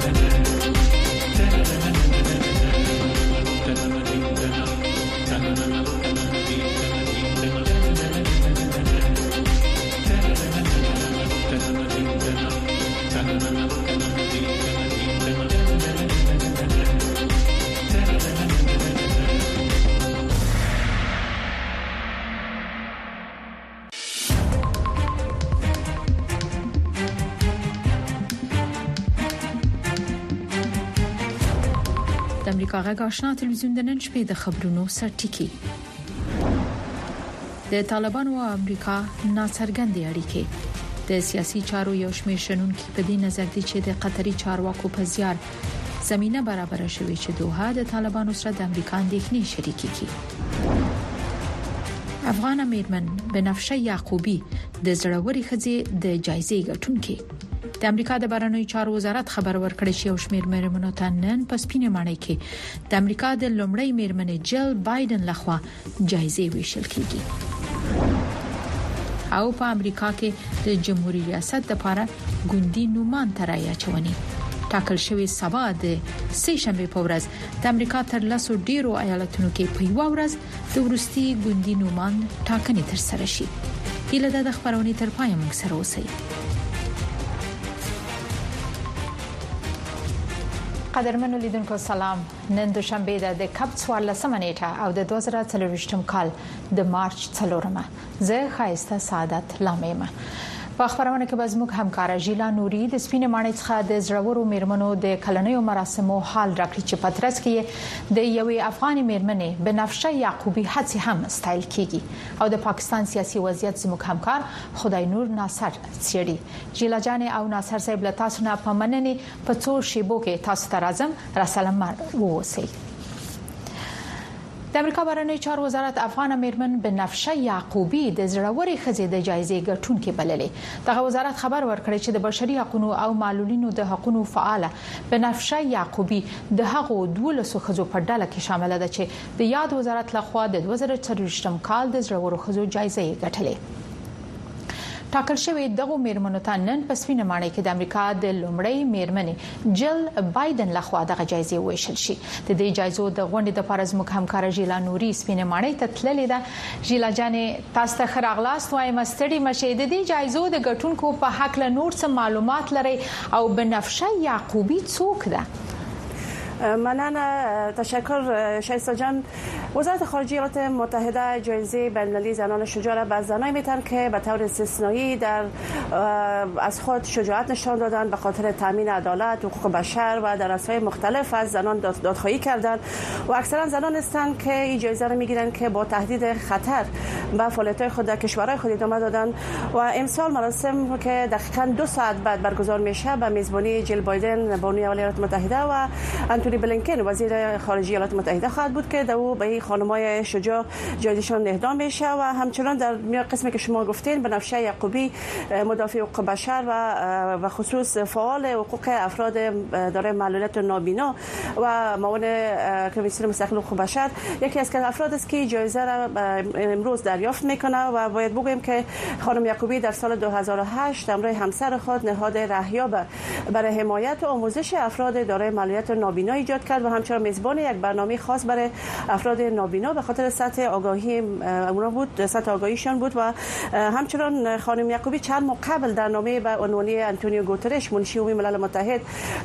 Thank you. د امریکا غږ آشنا تلویزیون د نن شپې د خبرونو سرټکی. د طالبانو او امریکا ناڅرګندې اړیکې. د سیاسي چارو یو شمېر شنونکي په دې نظر دي چې د قطري چارواکو په زیار زمينه برابر شوې چې دوحه د طالبانو سره د امریکا اندېښنې شریکې کړي. افغان میرمن بنفشه یعقوبی د زړوري ښځې د جایزې ګټونکې. د امریکا د بهرنیو چارو وزارت خبر ورکړی چې یو شمېر میرمنو ته نن په سپینې ماڼۍ کې د امریکا د لومړۍ میرمنې جل بایدن لخوا جایزې ویشل کیږي. او په امریکا کې د جمهوریت ریاست لپاره ګوندی نومان ترای اچونی ټاکل شوی سبا د سه شنبه په ورځ د امریکا تر لاسو ډیرو ایالتونو کې په یو ورځ د ورستي ګوندی نومان ټاکنې تر سره شي. هیله ده د خبرونې تر پای موږ سره اوسئ. قدرمنو لیدونکو سلام. نن دوشنبه ده د کب څوارلسمه نیټه او د دوه زره څلورویشتم کال د مارچ څلورمه. زه خایسته سعادت لامېمه. په خبرونه کې به زموږ همکار ژیلا نوري د سپینې ماڼۍ څخه د زړورو میرمنو د کلنیو مراسمو حال راکړي چې پترس کې د یوې افغاني میرمنې بنفشه یعقوبی هڅې هم ستایل کیږي او د پاکستان سیاسي وضعیت زموږ همکار خدای نور ناصر څېړي. ژیلا جان او ناصر صاحب له تاسو نه په مننې په څو شیبو کې تاسو ته راځم. را سلام ووسئ. د امریکا بهرنیو چارو وزارت افغان میرمن بنفشه یعقوبی د زړوري ښځې د جایزې ګټونکې بللې. دغه وزارت خبر ورکړی چې د بشري حقوقو او معلولینو د حقوقو فعاله بنفشه یعقوبی د هغو دولسو ښځو په ډله کې شامل ده چې د یاد وزارت لخوا د دوه زره څلورویشتم کال د زړورو ښځو جایزې ګټلې. ټاکل شوی دغه میرمنو ته نن په سپینه ماڼۍ کې د امریکا د لومړۍ میرمنې جل بایدن لخوا دغه جایزې ویشل شي. د دې جایزو د غونډې د پاره زموږ همکار ژیلا نوري سپینه ماڼۍ ته تللې ده. ژیلا جانې تاسو ته خراغلاست وایم ستړي مشه. د دې جایزو د ګټونکو په حق له نور څه معلومات لري او بنفشه یعقوبی څوک ده؟ مننه، تشکر شایسته جان. وزارت خارجه ایالات متحده جایزه بین‌المللی زنان شجاع را به زنانی میتن که به طور استثنایی در از خود شجاعت نشان دادن به خاطر تامین عدالت، حقوق بشر و در عرصه‌های مختلف از زنان دادخواهی کردند و اکثرا زنان هستند که این جایزه را میگیرند که با تهدید خطر به فعالیت‌های خود در کشورهای خود ادامه دادن و امسال مراسم که دقیقاً دو ساعت بعد برگزار میشه به میزبانی جل بایدن بانوی اول ایالات متحده و انتونی بلینکن وزیر خارجه ایالات متحده خواهد بود که دو به خانم‌های شجاع جایزشان اهدا میشه و همچنان در قسمی که شما گفتین بنفشه یعقوبی مدافع حقوق بشر و و خصوص فعال حقوق افراد دارای معلولیت و نابینا و معاون کمیسیون مستقل حقوق بشر یکی از افراد است که جایزه را امروز دریافت میکنه و باید بگویم که خانم یعقوبی در سال دو هزار و هشت همراه همسر خود نهاد رهیاب برای حمایت و آموزش افراد دارای معلولیت و نابینا ایجاد کرد و همچنین میزبان یک برنامه خاص برای افراد نابینا به خاطر سطح آگاهی اونا بود، سطح آگاهیشان بود و همچنین خانم یعقوبی چند ماه قبل در نامه به عنوان آنتونیو گوترش منشی عمومی ملل متحد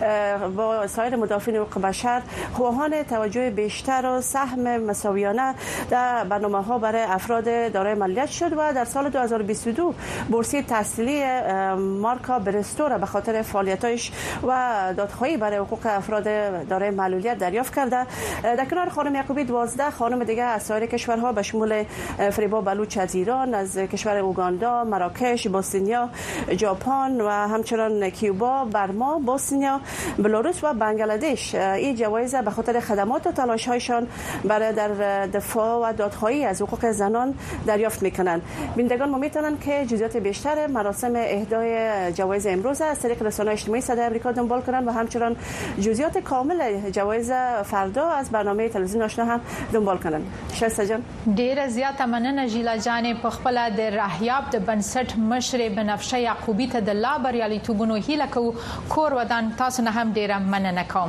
با سایر مدافعین حقوق بشر خواهان توجه بیشتر و سهم مساویانه در برنامه‌ها برای افراد دارای معلولیت شد و در سال دو هزار و بیست و دو بورسیه تحصیلی مارکا برستو را به خاطر فعالیت‌هایش و دادخواهی برای حقوق افراد دارای معلولیت دریافت کرده. در کنار خانم یعقوبی دوازده خانم دیگر از سایر کشورها به شمول فریبا بلوچ از ایران، از کشور اوگاندا، مراکش، بوسنیا، ژاپن و همچنین کیوبا، برما، بوسنیا، بلاروس و بنگلادش این جوایز به خاطر خدمات و تلاش‌هایشان برای در دفاع و دادخواهی از حقوق زنان دریافت می‌کنند. بینندگان ما می‌تونن که جزئیات بیشتر مراسم اهدای جوایز امروز از طریق رسانه‌های اجتماعی صدای آمریکا دنبال کنند و همچنین جزئیات کامل جوایز فردا از برنامه تلویزیون آشنا هم دنبال کنند. شایسته جان، ډیره زیاته مننه ژیلا جانې. په خپل د رهیاب د بنسټ مشر بنفشه یعقوبی ته د لا بریالیتوبونو هیله کوو. کور ودان تاسو نه هم ډیره مننه کوم.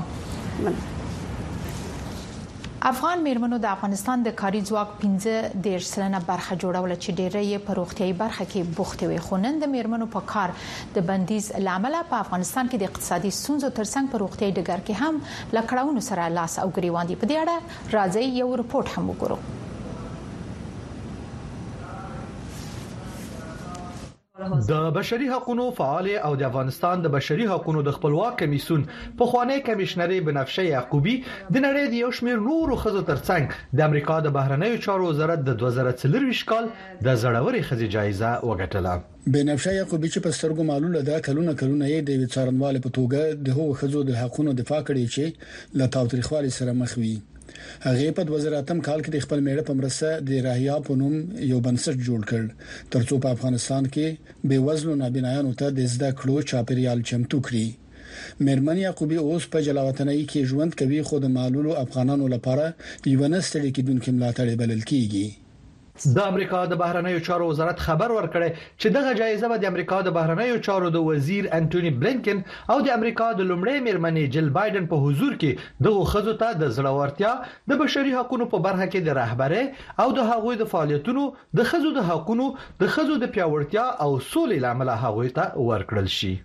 افغان میرمنو د افغانستان د کاري ځواک پنځه دېرش سلنه برخه جوړول چې ډیره یې په روغتیايي برخه کې بوختې وي. خو نن د میرمنو په کار د بندیز لامل په افغانستان کې د اقتصادي ستونزو ترڅنګ په روغتیايي ډګر کې هم لکړاونو سره لاس او ګریوان دي. په دې اړه راځي یو رپورټ هم وګورو. د بشري حقوقو فعال او د افغانستان د بشري حقوقو د خپلواک کمیسیون په خوانی کمشنري بنفشه یعقوبی د نړۍ د یو شمېر نورو خزو ترڅنګ د امریکا د بهرنیو چارو وزارت د دوه زره څلور کال د زړوري خزي جایزه وګټله. بنفشه یعقوبی چې په سترګو معلومه ده کلونه کلونه یې د وڅارنوال په توګه د هغو خزو د حقوقو دفاع کړې چې له تاوتریخوالي سره مخ وي. هغه په دوه زره اتم کال کې د خپل میړه په مرسته د راهیا په نوم یو بنسټ جوړ کړ ترڅو په افغانستان کې بې وزلو نابینایانو ته د زده کړو چاپیریال چمتو کړي. میرمن یعقوبی اوس په جلاوطنۍ کې ژوند کوي خو د معلولو افغانانو لپاره یو نستړي کېدونکو ملاتړ بلل کیږي. د امریکا د بهرنیو چارو وزارت خبر ورکړی چې دغه جایزه به د امریکا د بهرنیو چارو د وزیر انټونی بلینکن او د امریکا د لومړي میرمنې جل بایدن په حضور کې دغه خزو ته د زړورتیا د بشري حقوقو په برخه کې د رهبرۍ او د هغوی د فعالیتونو د خزو د حقوقو د خزو د پیاوړتیا او سولې لامل هغوی ته ورکړل شي.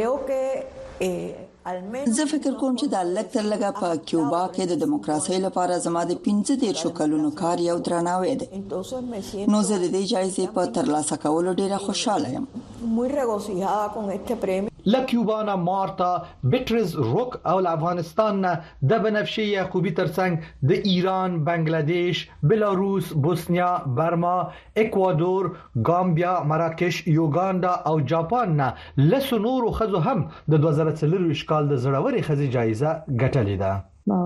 زه فکر کوم چې د لک تر لګه په کیوبا کې د دیموکراسي لپاره زما د پنځه دیرشو کلونو کار یو درناوی دی. نو زه د دې جایزې په ترلاسه کولو ډیره خوشاله یم. له کیوبا نه مارتا بیټریز روک او له افغانستان نه د بنفشه یعقوبی ترڅنګ د ایران، بنگلاديش، بلاروس، بوسنیا، برما، اکوادور، گامبیا، مراکش، یوګاندا او جاپان نه لسو نورو خزو هم د دوه زره څلور کال د زړوري خزي جایزه ګټلې ده.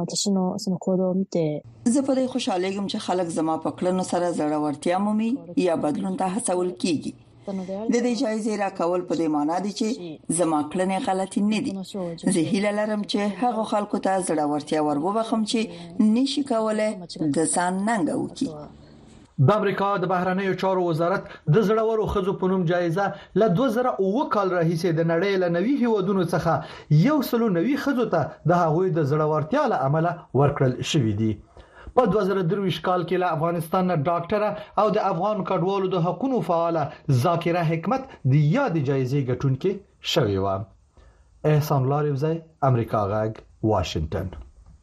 زه په دې خوشاله یم چې خلک زما په کړنو سره زړورتیا مومي یا بدلون ته هڅول کیږي. د دې جایزې راکول په دې معنی دی چې زما کړنې غلطي نه دي. زه هیله لرم چې هغه خلکو ته زړورتیا ورغوبخم چې نشي کولای د ځان ننګ وکړي. د امریکا د بهرنیو چارو وزارت د زړورو خزو په نوم جایزه له دوه زره اوه کال راهیسې د نړۍ له نوي هیوادونو څخه یو سلو نوي خزو ته د هغوی د زړورتیا له امله ورکړل شوې دي. په دوه زره درویشت کال کې له افغانستان نه ډاکټره او د افغان کډوالو د حقوقو فعاله ذاکره حکمت د یاد جایزې ګټونکې شوې و. احسان الله رفزی، امریکا غږ، واشنگټن.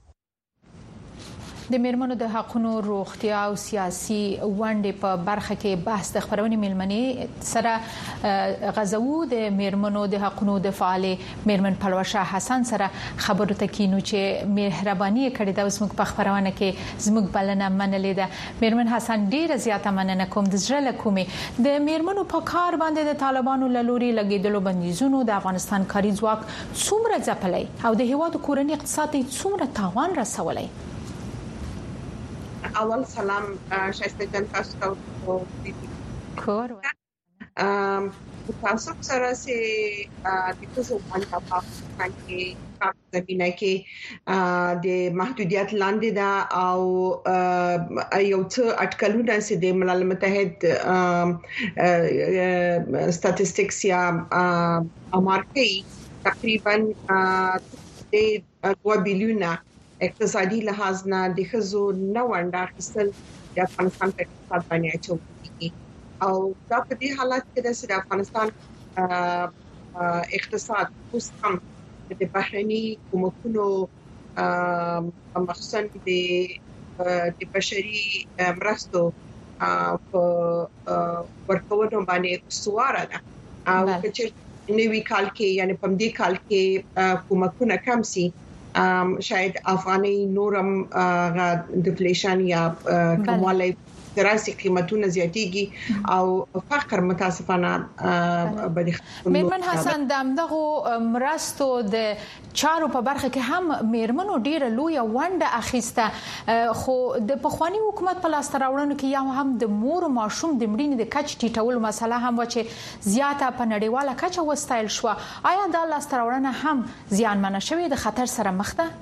د میرمنو د حقوقو، روغتیا او سیاسي ونډې په برخه کې بحث د خبرونې میلمنې سره غزو د میرمنو د حقوقو د فعال میرمن پلوشه حسن سره خبرو ته کینو چې مهرباني کړې د زموږ په خبرونه کې زموږ بلنه منلې ده. میرمن حسن ډیره زیاته مننه کوم د زړه له کومې د میرمنو په کار باندې د طالبانو لوري لګیدلو بندیزونو د افغانستان کاري ځواک څومره ځپلای او د هیواد کورنی اقتصاد څومره تاوان رسولای. اول سلام شایسته جان تاسو ته کور ام تاسو سره سي د کوڅو باندې په پاکستان کې زمينه کې د محدودیت لاندې دا او یو څه اټکلونه سي د ملل متحد سټاتستکس یا امارکي تقریبا د دوه بلیونه اقتصادي لحاظ نه د خزو نو انډا خپل د افغانستان په اقتصاد باندې اچوي او دا په دې حالت کې د افغانستان اقتصاد اوس هم د بهرني کومکونو مخصوصا د بشري مرستو په ورکوونو باندې سواره ده او چې نوي کال کې یعنی په دې کال کې کومکونه کم سي شاید افغاني نورم انفلیشن یا کموالی دراسي قیمتونه زیاتېږي او فقر متاسفانه بده. میرمن حسن دغه مرستو د چارو په برخه کې هم میرمنو ډیره لوی ونډه اخیسته خو د پخوانی حکومت په لاس راوړنو کې یا هم د مور او ماشوم د مړینې د کچ ټیټول مسله هم و چې زیاته په نړیواله کچه وستایل شو. آیا دا لاس راوړنه هم زیانمنه شوې د خطر سره مخ ده؟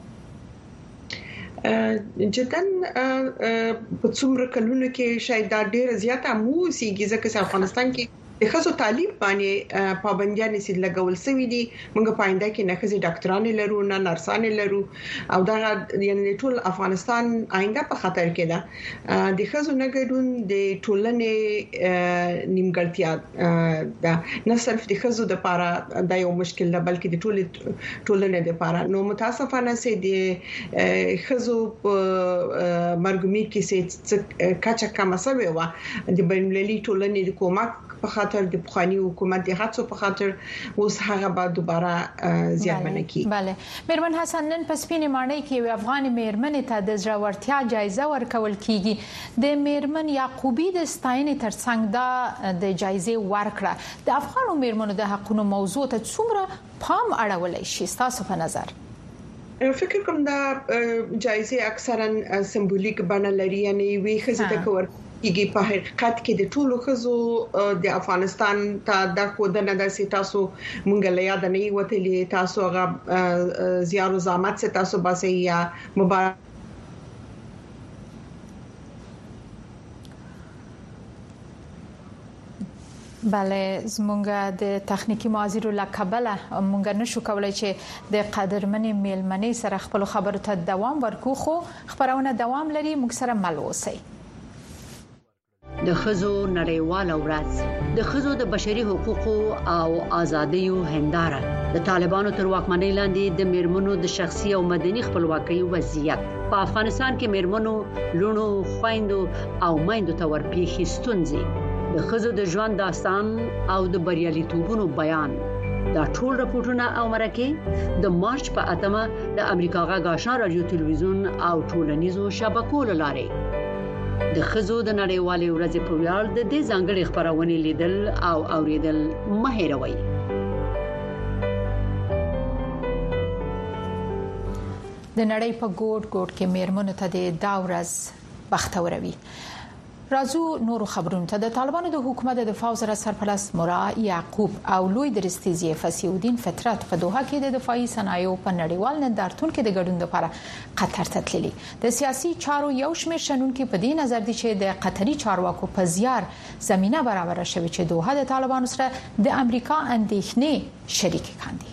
جدن په څومره کلونو کې شاید دا ډیره زیاته مو سیږي ځکه چې افغانستان کې د خزو تعلیم باندې پابندیان سي لګول سوي دي. موږ پاینده کې نه خزي ډاکټران لرو نه نرسان لرو او دا یعنی ټول افغانستان آینده په خطر کې ده. د خزو نه ګډون د ټولنې نیمګړتیا ده، نه صرف د خزو د لپاره دا یو مشکل ده بلکې د ټول ټولنې د لپاره. نو متاسفانه سي د خزو په مرګمي کې سي کچا کم سوي و د بینالمللي ټولنې د کومک په خاطر د پخوانی حکومت د هڅو په خاطر اوس هغه به دوباره زیانمن کی. بله میرمن حسن نن په سپینې ماڼۍ کې افغان میرمن ته د زړورتیا جایزه ورکول کیږي. د میرمن یعقوبی د ستاینې ترڅنګ دا د جایزه ورکړه د افغان میرمنو د حقونو موضوع ته څومره پام اړولای شي تاسو په نظر؟ فکر کوم دا جایزه اکثرا سمبولیک بڼه لري، یعنی وی خزه د کور کیږي. په حقیقت کې د ټولو خزو د افغانستان ته د خودنه د سیتاسو مونږ له یاد نه وتلې، تاسو هغه زیارو زحمت سے تاسو باسي یا مبارک. بله زمونږ د تخنیکی معذرو لکبله مونږ نشو کولای چې د قدرمنې میلمنې سره خپل خبرو ته دوام ورکو، خو خبرونه دوام لري. موږ سره مل اوسئ. د خزو نړیواله ورځ د خزو د بشري حقوقو او ازادیو هنداره د طالبانو تر واکمنۍ لاندې د میرمنو د شخصي او مدني خپلواکۍ وضعیت په افغانستان کې میرمنو لونو خويندو او مایندو ته ورپېښې ستونزې د خزو د ژوند داستان او د بریالیتوبونو بیان دا ټول راپورټونه او مرکه د مارچ په اتمه د امریکا غا آشنا رادیو تلویزیون او ټولنیزو شبکو لاره د خزو د نړیوالې ورځې په ویاړ د دې ځانګړي خبرونه لیدل او اوریدل مه هېروئ. د نړۍ په ګوټ ګوټ کې میرمنو ته د دا ورځ بختوروي. راځو نورو خبرونو ته. د طالبانو د حکومت د دفاع وزارت سرپرست مرا یعقوب او لوی درستیزی فصیح الدین فطرت په دوحه کې د دفاعي صنایعو په نړیوال نندارتون کې د ګډون لپاره قطر ته تللي. د سیاسي چارو یو شمېر شنونکو په دې نظر دي چې د قطري چارواکو په زیار زمينه برابر شوه چې دوحه د طالبانو سره د امریکا اندېښنې شریک کاندي.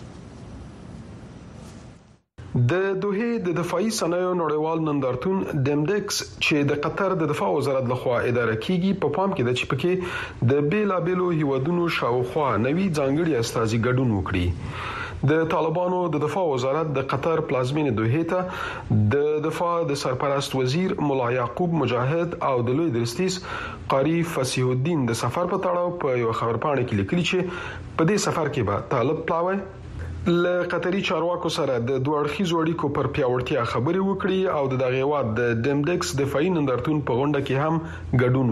د دوحه د دفاعي صنایعو نړیوال نندارتون دمډکس چې د قطر د دفاع وزارت لخوا اداره کیږي په پام کې د چپکه د بیلابېلو هیوادونو شاوخوا نوي ځانګړي استازي ګډون وکړي. د طالبانو د دفاع وزارت د قطر پلازمینه دوحه ته د دفاع د سرپرست وزیر مولا یعقوب مجاهد او د لوی درستیز قاری فصیح الدین د سفر په تړاو په یو خبرپاڼه کې لیکلي چې په دې سفر کې به طالب پلاوي له قطري چارواکو سره د دوه اړخیزو اړیکو پر پیاوړتیا خبرې وکړي او د دغه واد د دمډکس دفاعي نندارتون په غونډه کې هم ګډون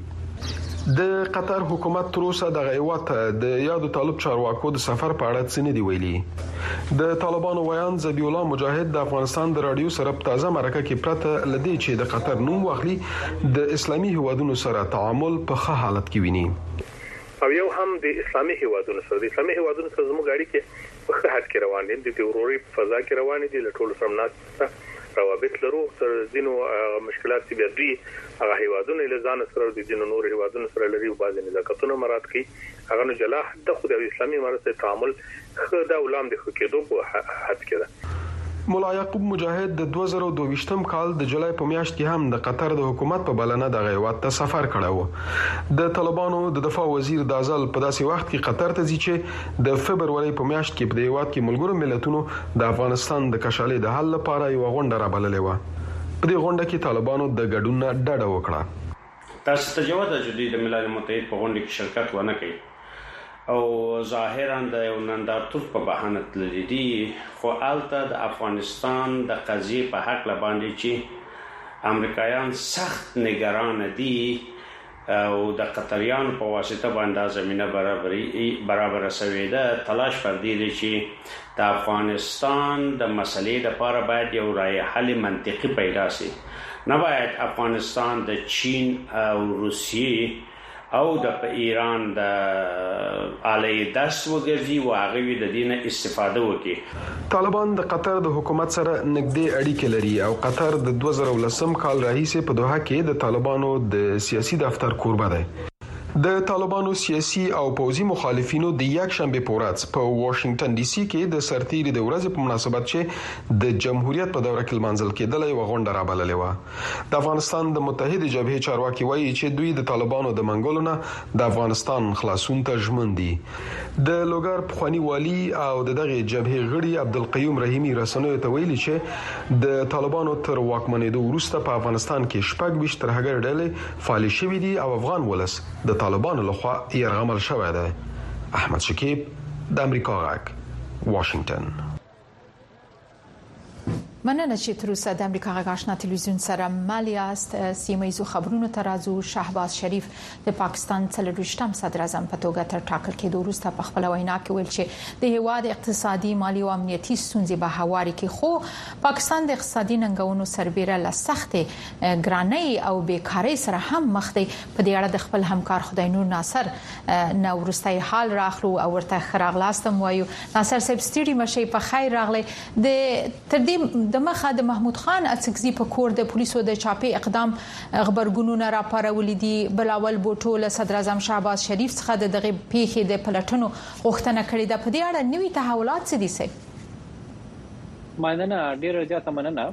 وکړي. د قطر حکومت تر اوسه د غیوات د یادو طالب چارواکو د سفر په اړه څه نه دی ویلي. د طالبانو ویان ذبیح الله مجاهد د افغانستان د رادیو سره په تازه مرکه کې پرته لدی چې د قطر نوم واخلي د اسلامي هیوادونو سره تعامل په ښه حالت کې ویني او یو هم د اسلامي هیوادونو سره د اسلامي هیوادونو سره زموږ اړیکې په ښه حد کې روان دي، د وروري په فضا کې روان دي، له ټولو سره مناسب روابط لرو. تر ځینو مشکلات چې بیا دوی هغه هیوادونو له ځان سره د ځینو نور هیوادونو سره لري او بعضې نزاکتونه مراعات کوي، هغه نه جلا د خو د اسلامي امارت سره تعامل ښه د اولام د خکېدو په حد کې ده. مولا یعقوب مجاهد د دوه زره دوه کال د جولای په میاشت کې هم د قطر د حکومت په بلنه د غیوات ته سفر کړو. د طالبانو د دفاع وزیر د ازل په داسې وخت کې قطر ته ځي چې د فبرवरी په میاشت کې په غیوات کې ملګرو ملتونو د افغانستان د کشالې د حل لپاره یو غونډه را بللې و. په دې غونډه کې طالبانو د ګډون نه ډډه وکړه. تاسو ته جواب د جدي د ملل متحد په غونډه کې شرکت ونه کړي او ظاهرا د یو نندارتون په بهانه تللی دي، خو الته د افغانستان د قضیې په حق لباندې چې امریکایان سخت نگران دي او د قطریانو په واسطه باندې زمينه برابري برابر شوې ده. تلاش پر دې چې د افغانستان د مسلې لپاره باید یو رای حل منطقي پیدا شي. نه باید افغانستان د چین او روسیې او د ایران د علی دست وګرځي او هغه د دینه استفاده وکړي. طالبان د قطر د حکومت سره نږدې اړیکې لري او قطر د دوه زره ولسم کال راهیسې په دوحه کې د طالبانو د سیاسي دفتر کوربه دی. د طالبانو سیاسي او پوځي مخالفینو د یک شنبه په ورځ په واشنگټن ډي سي کې د سرتیري د ورځې په مناسبت چې د جمهوریت په دوره کې منځل کېدل یو غونډه را بللې و. د افغانستان د متحده جبهه چارواکي وایي چې دوی د طالبانو د منګولونه د افغانستان خلاصون ته ژمن دي. د لوګر پخوانی والی او دغه جبهه غړي عبدالقیوم رحیمی رسنیو ته ویلي چې د طالبانو تر واکمنېدو وروسته په افغانستان کې شپږ ویشت ترهګر ډلې فعال شوې دي او افغان ولس د طالبانو لخوا يرغمل شوی دی. احمد شکیب، د امریکا غږ، واشنگټن. مننه چې تر اوسه د امریکا غږ آشنا ټلویزیون سره مالیاست. سیمایي خبرونو ترازو شهباز شریف د پاکستان څلورویشتم صدر اعظم په توګه تر ټاکل کېدو وروسته په خپل وینا کې ویل چې د هیواد اقتصادي، مالی او امنیتي ستونزې به هواري کې، خو پاکستان د اقتصادي ننګونو سربېره له سختې ګرانۍ او بیکارۍ سره هم مخ دی. په دې اړه د خپل همکار خدای نور ناصر نو ورستای حال راخلو او ورته خراغلاستم وایو. ناصر صاحب ستړي مشي، په خیر راغلی. د تر دې د مخه د محمود خان اڅکزي په کور د پولیسو د چاپی اقدام خبرګونونه راپارولې دي. بلاول بوټو له صدر اعظم شهباز شریف څخه د دغه پیښې د پلټنو غوښتنه کړې ده. په دې اړه نوي تحولات څه دي سي؟ مننه، ډیره زیاته مننه.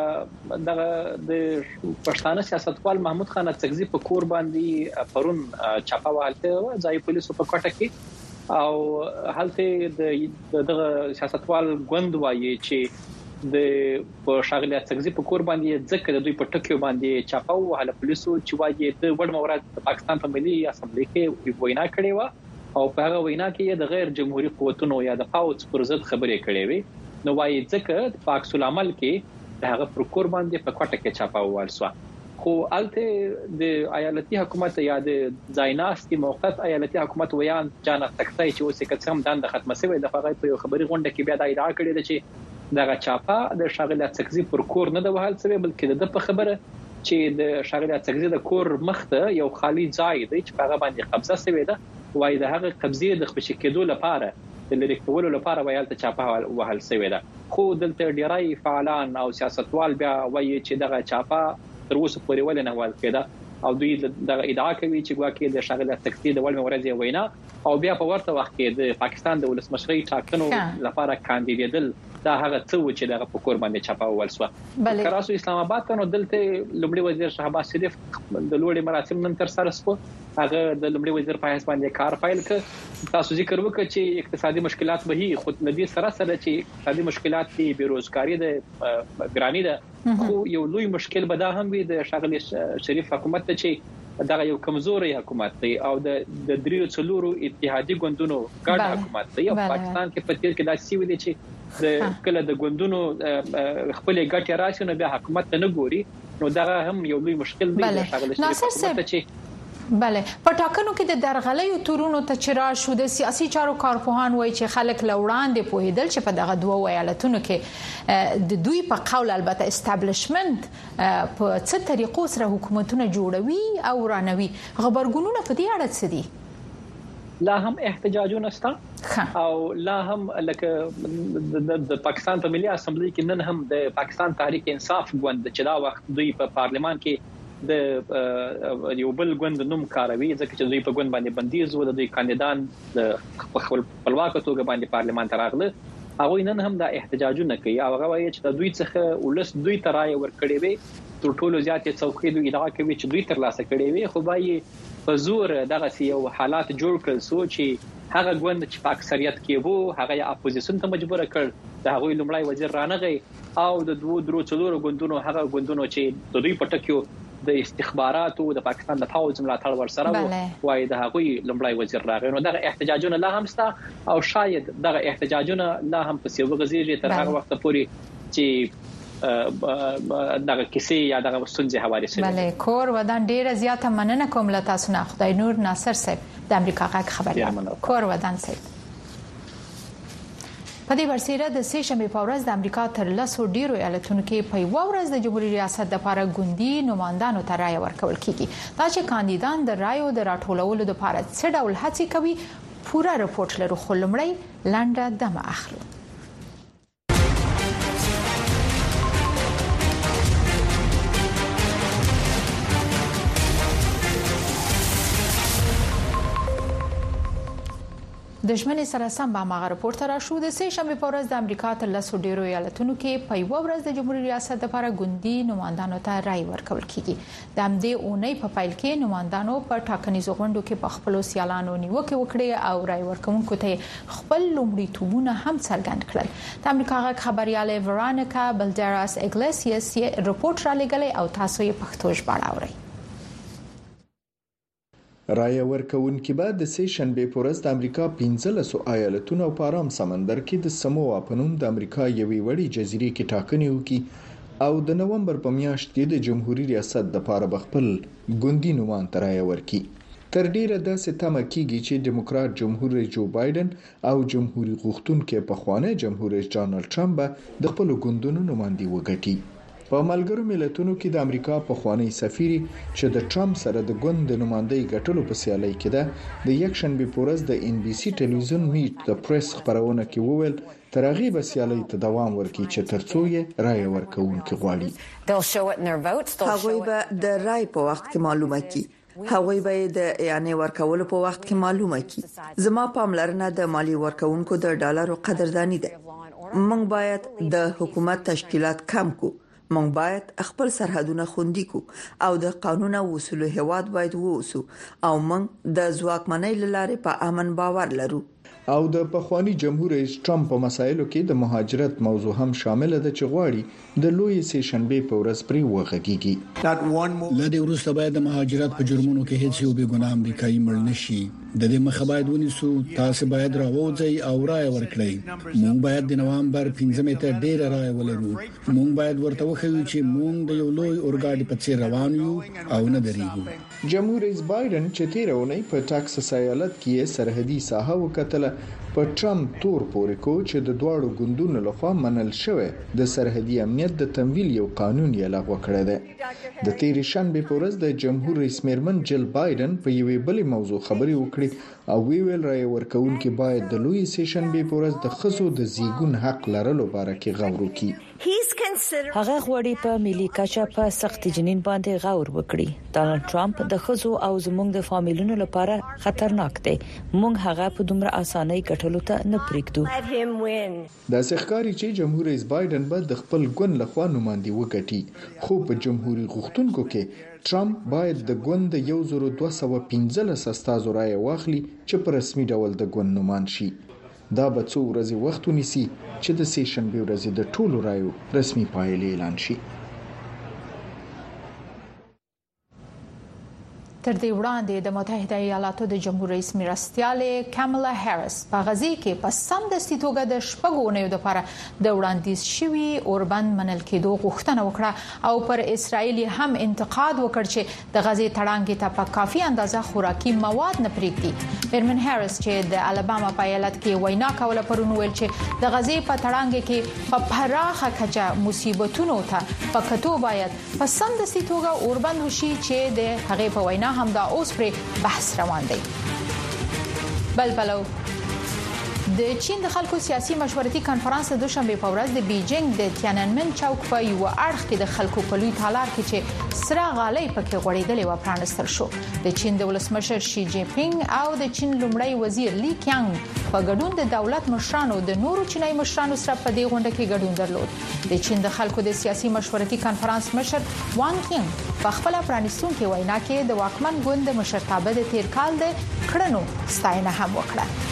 دغه د پښتانه سیاستوال محمود خان اڅکزي په کور باندې پرون چاپه والته ځای پولیسو په کوټه کې، او هلته دغه سیاستوال غوند وایي چې د شاغلی اڅکزي په کور باندې ځکه د دوی په ټکیو باندې چاپه وهله پولیسو چې وايي د وړ مورات د پاکستان په ملي اسمبلی کې وینا کړې و، او په هغه وینا کې د غیر جمهوریت قوتونو یا د فوج پر ضد خبرې کړې وي. نو وايي ځکه د پاک سولامل کې د هغه پر کور باندې په کوټه کې چاپه ووالسو. خو الته د ایالتي حکومت یا د ځایناستي موقت ایالتي حکومت ویان جان تکتای چې اوسې کڅم دند ختمه شوی د هغه په خبري غونډه کې بیا د ادعا کړې ده چې دغه چاپه د شاغلی اڅکزي پر کور نه د وهل سوی، بلکې د په خبره چې د شاغلی اڅکزي د کور مخته یو خالی ځای دی چې هغه باندې قبضه شوی ده. وایي د هغه قبضې د خوشی کېدو لپاره د لری کولو لپاره ویل ته چاپه وهل سوی ده. خو دلته ډیری فعالان او سیاستوال بیا وایي چې دغه چاپه تر اوسه پورې ول نه وهل کېده، او دوی دغه ادعا کوي چې ګواکې د شاغلی اڅکزي د وړ مورځي وینا او بیا په ورته وخت کې د پاکستان د ولسمشرۍ ټاکنو لپاره کاندیدېدل دا هغه څه و چې دغه په کور باندې چاپه وولسو. کراسو اسلام آباد ته نو دلته لومړي وزیر شهباز شریف د لوړې مراسم نن تر سره سپو، هغه د لومړي وزیر په حیث باندې کار فایل ک. تاسو ذکر وکړ چې اقتصادي مشکلات به هي خود لدی سره سره چې اقتصادي مشکلات دي، بیروزګاری ده، ګرانی ده، خو یو لوی مشکل به دا هم وي د شاغلی شریف حکومت ته چې دغه یو کمزوري حکومت دی او د د دریو څلورو اتحادي ګوندونو ګډ حکومت دی. او پاکستان کې په تیر کې دا سی ویل چې د کله د ګوندونو خپل ګټه راشي نو بیا حکومت ته نه ګوري، نو دا هم یو لوی مشکل دی د شاغلی شریف حکومت چې بله. په ټاکنو کې د درغلیو تورونو ته چرآ شو. د سیاسي چارو کارپوهان وایي چې خلک لوړاندې پوهیدل چې په دغه دوه ایالتونو کې د دوی په قول البته استابلیشمنت په څه طریقو سره حکومتونه جوړوي او رانوي. خبرګونونه په دې اړه څه دي؟ لا هم احتجاجونه ستا او لا هم لکه د پاکستان په ملي اسمبلی کې نن هم د پاکستان تحریک انصاف ګوند چې دا وخت دوی په پارلمان کې د یو بل ګوند نوم کاروي، ځکه چې دوی په ګوند باندې بندیز و، د دوی کاندیدان د خپل خپلواک توګه باندې پارلمان ته راغله. هغه نن هم د احتجاجونه کوي او هغه وایي چې د دوی څخه ولس دوی ته رائے ورکړي وي، تر ټولو زیاتې څوکۍ دوی ادعا کوي چې دوی ترلاسه کړي وي، خو وایي په زور دغه یو حالات جوړ کړل سو چې هغه ګوند چې په اکثریت کې وو هغه اپوزیشن ته مجبور کړ د هغوی لومړی وزیر رانغی، او د دوه درو څلورو ګوندونو هغه ګوندونو چې د دوی په ټکیو د استخباراتو د پاکستان د فوج ملاتړ ورسره وو، وایي د هغوی لومړی وزیر راغی. نو دغه احتجاجونه لا هم ستا او شاید دغه احتجاجونه لا هم په سیو غزيږي تر هغه وخت پورې چې دغه کیسې یا دغه ستونزې حواله شي. بله. کور ودان ډیره زیاته مننه کوم له تاسو نه. خدای نور ناصر صاحب د امریکا غږ خبريال. کور ودان صاحب په دې ورسره د سه شنبه په ورځ د امریکا تر لاسو ډیرو ایالتونو کې په یو ورځ د جمهوریت ریاست لپاره ګوندي نمائندانو ته رائے ورکول کیږي. دا چې کاندیدان د رائے د راټولولو لپاره څه ډول هڅې کوي پورا رپورټ لرو، خو لمړی لنډه دمه اخلو. د ژمنې سره سم به هغه راپورټ را شو. د سه شنبه په ورځ د امریکا تر لاسو ډیرو ایالتونو کې په یو ورځ د جمهوریت ریاست لپاره ګوندي نمائندانو ته رائے ورکول کیږي. د همدې اونۍ په پایل کې نمائندانو په ټاکنیزو غونډو کې په خپل سیالانو نیوکه وکړه او رائے ورکوونکو ته خپل لومړیتوبونه هم څرګند کړل. د امریکا غږ خبريال ورانیکا بلډراس اګلیسیاس یې راپورټ را لګلې او تاسو یې پښتو ژباړه اورئ. رایه ورکوونکي به د سې شنبې په ورځ د امریکا پنځلسو ایالتونو او په آرام سمندر کې د سموا په نوم د امریکا یوې وړې جزیرې کې ټاکنې وکړي او د نومبر په میاشت کې د جمهوریت ریاست لپاره بخپل ګوندي نومان ته رایه ورکړي. تر ډیره داسې تمه کیږي چې دیموکرات جمهور رئیس جو بایدن او جمهوریت غوښتونکي پخوانی جمهور رئیس ډانلډ ټرمپ د خپل ګوندونو نوماندي وګټي. په ملګرو ملتونو کې د امریکا پخوانی سفیر چې د ټرمپ سره د ګوند د نمائندګۍ ګټلو په سیالي کې ده د یک شنبې په ورځ د ان بي سي ټلویزیون میټ د پریس خبرونه کې وویل ترغیب سیالي ته دوام ورکړي چې ترڅو یې رائے ورکوونکي غواړي. هغوی به د رائے په وخت کې معلومه کړي. هغوی به د اعانې ورکولو په وخت کې معلومه کړي. زما پاملرنه د مالی ورکوونکو د ډالرو قدردانی ده. موږ باید د حکومت تشکیلات کم کو. موږ باید خپل سرحدونه خوندي کو او د قانون او اصول هواد باید ووسو او موږ د ځواکمنۍ لاره په امن باور لرو. او د پخوانی جمهور رئیس ټرمپ په مسایلو کې د مهاجرت موضوع هم شامل ده چې غواړي د لوی سې شنبې په ورځ پرې وغږیږي. لدې وروسته باید د مهاجرت په جرمونو کې هیڅ یو بې ګناه امریکایي مړ نشي. د دې مخه باید ونیسو. تاسو باید راوځي او رائے ورکړئ. موږ باید د نومبر پنځمې ته ډېر رائے ولرو. موږ باید ورته وښیو چې موږ د یو لوی اورګاډي په څیر روان یو او نه درېږو. جمهور رئیس بایدن چې تیر اونۍ په ټکساس ایالت کې سرحدي ساحه وکتله په ټرمپ تور پورې کو چې د دواړو ګوندونو لخوا منل شوی د سرحدي امنیت د تمویل یو قانون یې لغوه کړی دی. د تیر شنبې په ورځ د جمهور رئیس میرمن جل بایدن په یوې بلې موضوع خبرې وکړې او ویل رائے ورکوونکي باید د لوی سې شنبې په ورځ د ښځو د زیږون حق لرلو باره کې غور وکړي. هغه غوړي په ملي کچه په سخت جنین باندې غور وکړي. ډانلډ ټرمپ د ښځو او زموږ د فامیلونو لپاره خطرناک دی. موږ هغه په دومره اسانۍ ګټلو ته نه پریږدو. د ښکاری چې جمهور رئیس بایدن به د خپل ګوند لخوا نمائندي وګټي خو په جمهوریت غوښتونکو کې ټرمپ باید د ګوند یو زره دوه سوه پنځلس استازو رائے واخلي چې په رسمي ډول د ګوند نومان شي. دا به څو ورځې وخت ونیسي چې د سې شنبې ورځې د ټولو رایو رسمي پایلې اعلان شي. تر دې وړاندې د متحده ایالاتو د جمهور رئیس مرستیالې کاملا هریس په غزي کې په سمدستي توګه د شپږو اونیو لپاره د وړاندیز شوی اوربند منل کېدو غوښتنه وکړه او پر اسرائیل هم انتقاد وکړ چې د غزي تړانګې ته په کافي اندازه خوراکي مواد نه پریږدي. میرمن هریس چې د الاباما په ایالت کې وینا کوله پرون ویل چې د غزي په تړانګې کې په پراخه کچه مصیبتونو ته په کتو باید په سمدستي توګه اوربند وشي چې د هغې په وینا هم دا اوس پر بحث روان دی. بل بلو د چین د خلکو سیاسي مشورتي کانفرنس د دوشنبه په ورځ د بیجینګ د تیاننمن چوک په یو اړخ کې د خلکو په لوی تالار کې چې سره غالۍ پکې غوړېدلې و پرانستل شو. د چین د ولسمشر شي جین پینګ او د چین لومړی وزیر لی کیانګ په ګډون د دولت مشرانو د نورو چینایي مشرانو سره په دې غونډه کې ګډون درلود. د چین د خلکو د سیاسي مشورتي کانفرنس مشر وان کینګ په خپل پرانیستونکو وینا کې د واکمن ګوند د مشرتابه د تیر کال د کړنو ستاینه هم وکړه.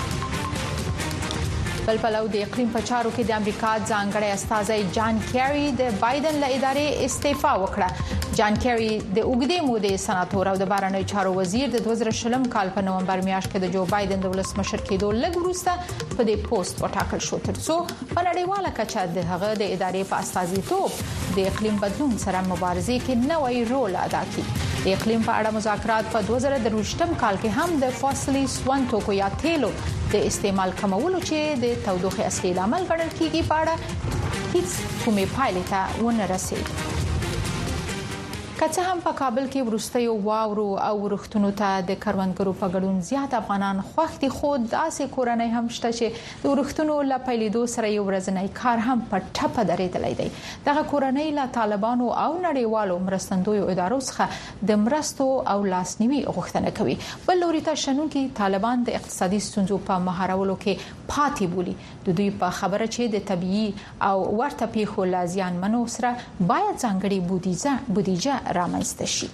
بل پلو د اقلیم په چارو کې د امریکا ځانګړی استازی جان کیری د بایدن له ادارې استعفا وکړه. جان کیری د اوګدې مودې سناتور او د بهرنیو چارو وزیر د دوه زره شلم کال په نومبر میاشت کې د جو بایدن د ولسمشر کېدو لږ وروسته په دې پوسټ وټاکل شو ترڅو په نړیواله کچه د هغه د ادارې په استازیتوب د اقلیم بدلون سره مبارزې کې نوی رول ادا کړي. د اقلیم په اړه مذاکرات په دوه زره درویشتم کال کې هم د فاصلي سون توکو یا تیلو د استعمال کمولو چې د تودوخه اصلي عامل ګڼل کیږي په اړه هیڅ کومې پایلې ته ونه رسید. که څه هم په کابل کې ورستیو واورو او ورښتونو ته د کروندګرو په ګډون زیات افغانان خوښ دي خو داسې کورنۍ هم شته چې د ورښتونو له پیلېدو سره یو ورځنی کار هم په ټپه درېدلی دی. دغه کورنۍ له طالبانو او نړیوالو مرستندویو ادارو څخه د مرستو او لاسنیوي غوښتنه کوي. بل لوري ته شنونکي طالبان د اقتصادي ستونزو په مهارولو کې پاتې بولي. د دوی په خبره چې د طبيعي او ورته پیښو لا زیانمنو سره باید ځانګړي بودیجه بودیجه رامنځته شي.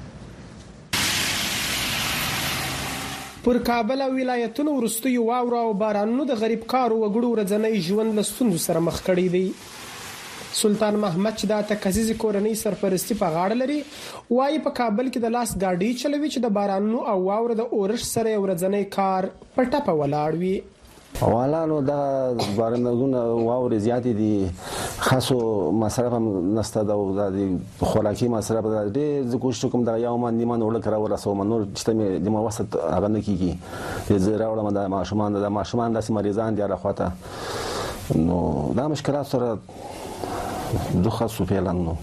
پر کابل او ولایتونو ورستیو واورو او بارانونو د غریب کارو وګړو ورځنی ژوند له ستونزو سره مخ کړي دي. سلطان محمد چې د تکزیز کورنۍ سرپرستی په غاړه لري وايي په کابل کې د لاس گاډي چلوي چې د بارانونو او واوره د اورش سره ورځنی کار په ټپه ولاړ وي. والانو دا بارانونه واوري زیات دي خاصو مصرف هم نسته دا د خوراکي مصرف دې ز کوشش کوم دا یو من نیمه وړ کرا ورسو منور چې مې د موسط هغه نه کیږي د راوړم د ماشومان د ماشومان د مریضان دي راخواته نو دا مشکلات سره دوخه سو فعلانو.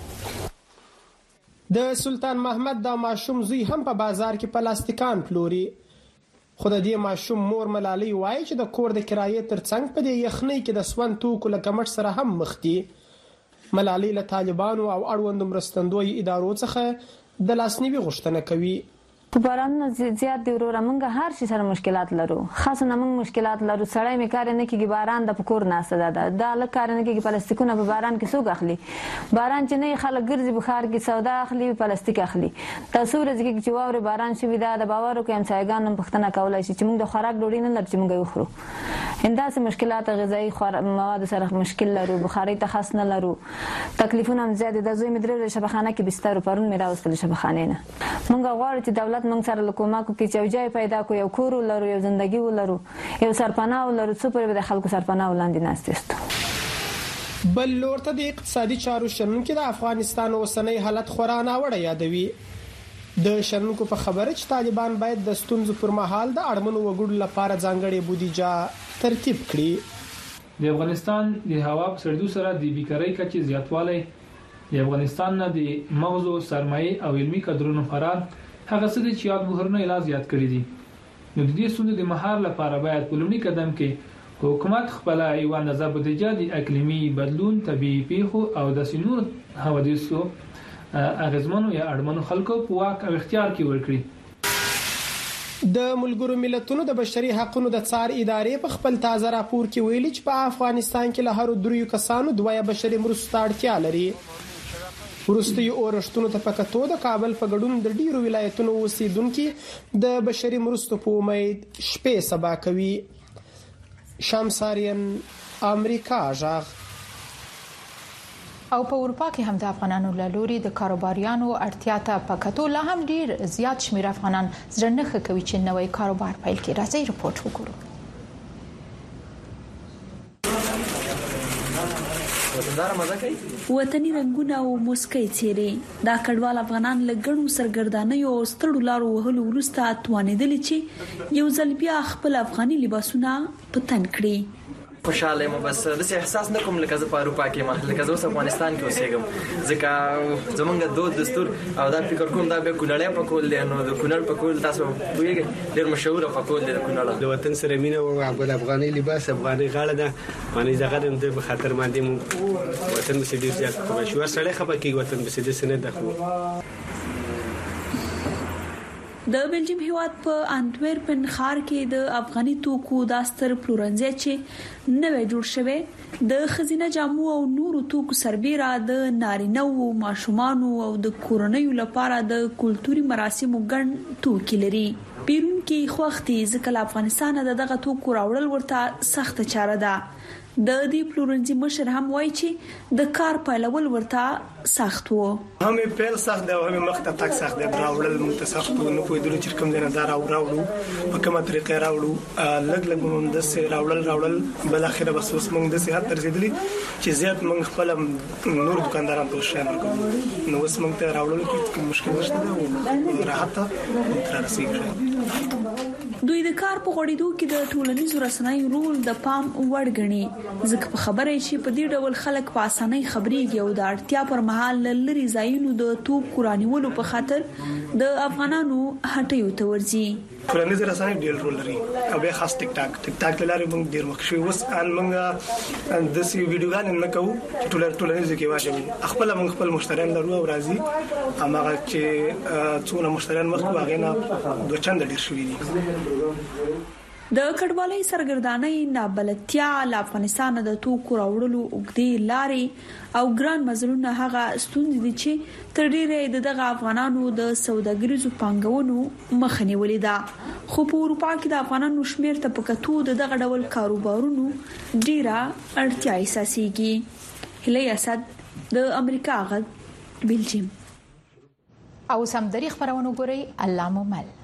د سلطان محمد د ماشوم زوی هم په بازار کې پلاستیکان پلوري. خو د دې ماشوم مور ملالۍ وایي چې د کور د کرایې ترڅنګ په دې یخنۍ کې د سون توکو له کمښت سره هم مخ دي. ملالۍ له طالبانو او اړوند مرستندوی ادارو څخه د لاسنیوي غوښتنه کوي. په بارانونو زیات دی وروره موږ هر شي سره مشکلات لرو، خاصه موږ مشکلات لرو سړی مې کار نه کیږي، باران د پکور ناسته ده دا له کار نه کیږي، پلاستیکونه په باران کې څوک اخلي؟ باران چې نه خلک ګرځي بخار کې سودا اخلي پلاستیک اخلي. تاسو ورځ کې چې واوري باران شوی دا د باورو کې هم سایګان پښتنه کولای شي چې موږ د خوراک ډوډۍ نه لرو چې موږ یې خورو. انداسه مشکلات غذایی مواد سره مشکل لرو، بخاري ته خاص نه لرو، تکلیفونه هم زیات دي. د زوی مې درې شبخانه کې بستر پرون مې راوستل شبخانه نه. موږ غواړو چې دولت موږ سره لکوماکو کې چوجای پیدا کو، یو کور ولرو، یو زندگی ولرو، یو سرپناه ولرو، څو پرې د خلکو سرپناه ولاندې ناستېستو. بل لور ته د اقتصادي چارو شنونکو د افغانستان اوسنۍ حالت خورا ناوړه یادوي. د شنونکو په خبره چې طالبان باید د ستونزو پر مهال د اړمنو وګړو لپاره ځانګړې بودیجه ترتیب کړي. د افغانستان د هوا په سړېدو سره د بیکارۍ کچې زیاتوالی، د افغانستان نه د مغزو سرمایه او علمي کادرونو فرار هغه څه دي چې یاد بهرنه علاج زیات کړی دي. نو د دې ستونزې د مهار لپاره باید په لومړي قدم کې حکومت خپل ایوان نظر بودیجه د اقلیمي بدلون، طبيعي پیښو او د سینور حوادثو اغیزمنو یا اړمنو خلکو په واک او اختیار کې ورکړي. د ملګرو ملتونو د بشري حقوقو د څار ادارې په خپل تازه راپور کې ویلي چې په افغانستان کې له هر دریو کسانو دوه بشري مرستو اړتیا لري. ورستي اورښتونو ته پکاتو د کابل په ګډون د ډیرو ولایتونو اوسیدونکو د بشري مرستو په امید شپې سبا کوي. شمسارین امریکا ژغ. او په اروپا کې هم د افغانانو له لوري د کاروباریانو اړتیا ته پکاتو لا هم ډیر زیات شمیر افغانان ځنه کوي چې نوې کاروبار پیل کړي. راځي رپورت وګورو. وطني رنگونه او مسکۍ څېرې دا کډوال افغانان له ګڼو سرګردانیو او ستړو لارو وهلو وروسته توانېدل چې یو ځل بیا خپل افغاني لباسونه په تن کړي. خوشاله یم بس د څه احساس نکوم لکه زه په اروپا کې ما لکه زه اوس افغانستان کې اوسېږم ځکه زمونږ دود دستور او دا فکر کوم دا به کونړی په کول دی نو د کونړ په کول تاسو پوهیږئ ډېر مشهور په کول دی د کونړ د وطن سره مینه او د افغاني لباس افغاني غاړه ده باندې زغه د خاطر باندې وطن مې ډېر زیات مشهور سره خپه کې وطن به دې سند ده. د بلجیم هیواد په انټورپن ښار کې د افغاني توکو د استر پلورنځي چې نوې جوړ شوی د خزینه جامو او نورو توکو سربېره د نارینه او ماشومانو او د کورنیو لپاره د کلتوري مراسمو ګڼ توکي لري. پیرونکي خوختي ځکه افغانستان د دغه توکو راوړل ورته سخت چاره ده. د دې پلورنځي مشر هم وایي چې د کار پیلول ورته سخت وو. هم پیل سخت دی او هم مخته تک سخت دی. راوړل موږ ته سخت وو، نو په دې چې کوم ځای نه دا راوړو په کومه طریقې راوړو لګ لګ موږ د سه راوړل راوړل بل اخره بس اوس موږ د سه هات رسیدلی چې زیات موږ خپل نور دکاندارانو ته شامل کړو. نو اوس موږ ته راوړل کې مشکل نشته او راحت تر رسیدلی. دوی د کار په غوړېدو کې د ټولنیزو رسنیو رول د پام وړ ګڼي ځکه په خبره شي په دې ډول خلک په اسانۍ خبريږي او د اړتیا پر مهال لری ځایونو د توپ قرانیولو په خاطر د افغانانو هټیو ته ورځي. ټولنیز رسنۍ ډېر رول لري او به خاص ټیک ټاک ټیک ټاک لاره موږ ډېر مخ شو اوس ان موږ د سی ویډیوګان نه کوو چې ټول ټولنیز کې واجب خپل موږ خپل مشتریان لرو او راځي هغه چې څونه مشتریان مخ واغې نه دوه چند ډېر شوي دي. د کډوالۍ سرګردانۍ نابلدتیا له افغانستان د توکو راوړلو اوږدې لارې او ګران مزلونه هغه ستونزې دي چې تر ډیره دغه افغانانو د سوداګریزو پانګونو مخه نیولې ده. خو په اروپا کې د افغانانو شمیر ته پکاتو دغه ډول کاروبارونو ډیره اړتیا احساسېږي. هلي اسد د امریکا غږ بلجیم. او سم دری خبرونه ګوري الله مومل.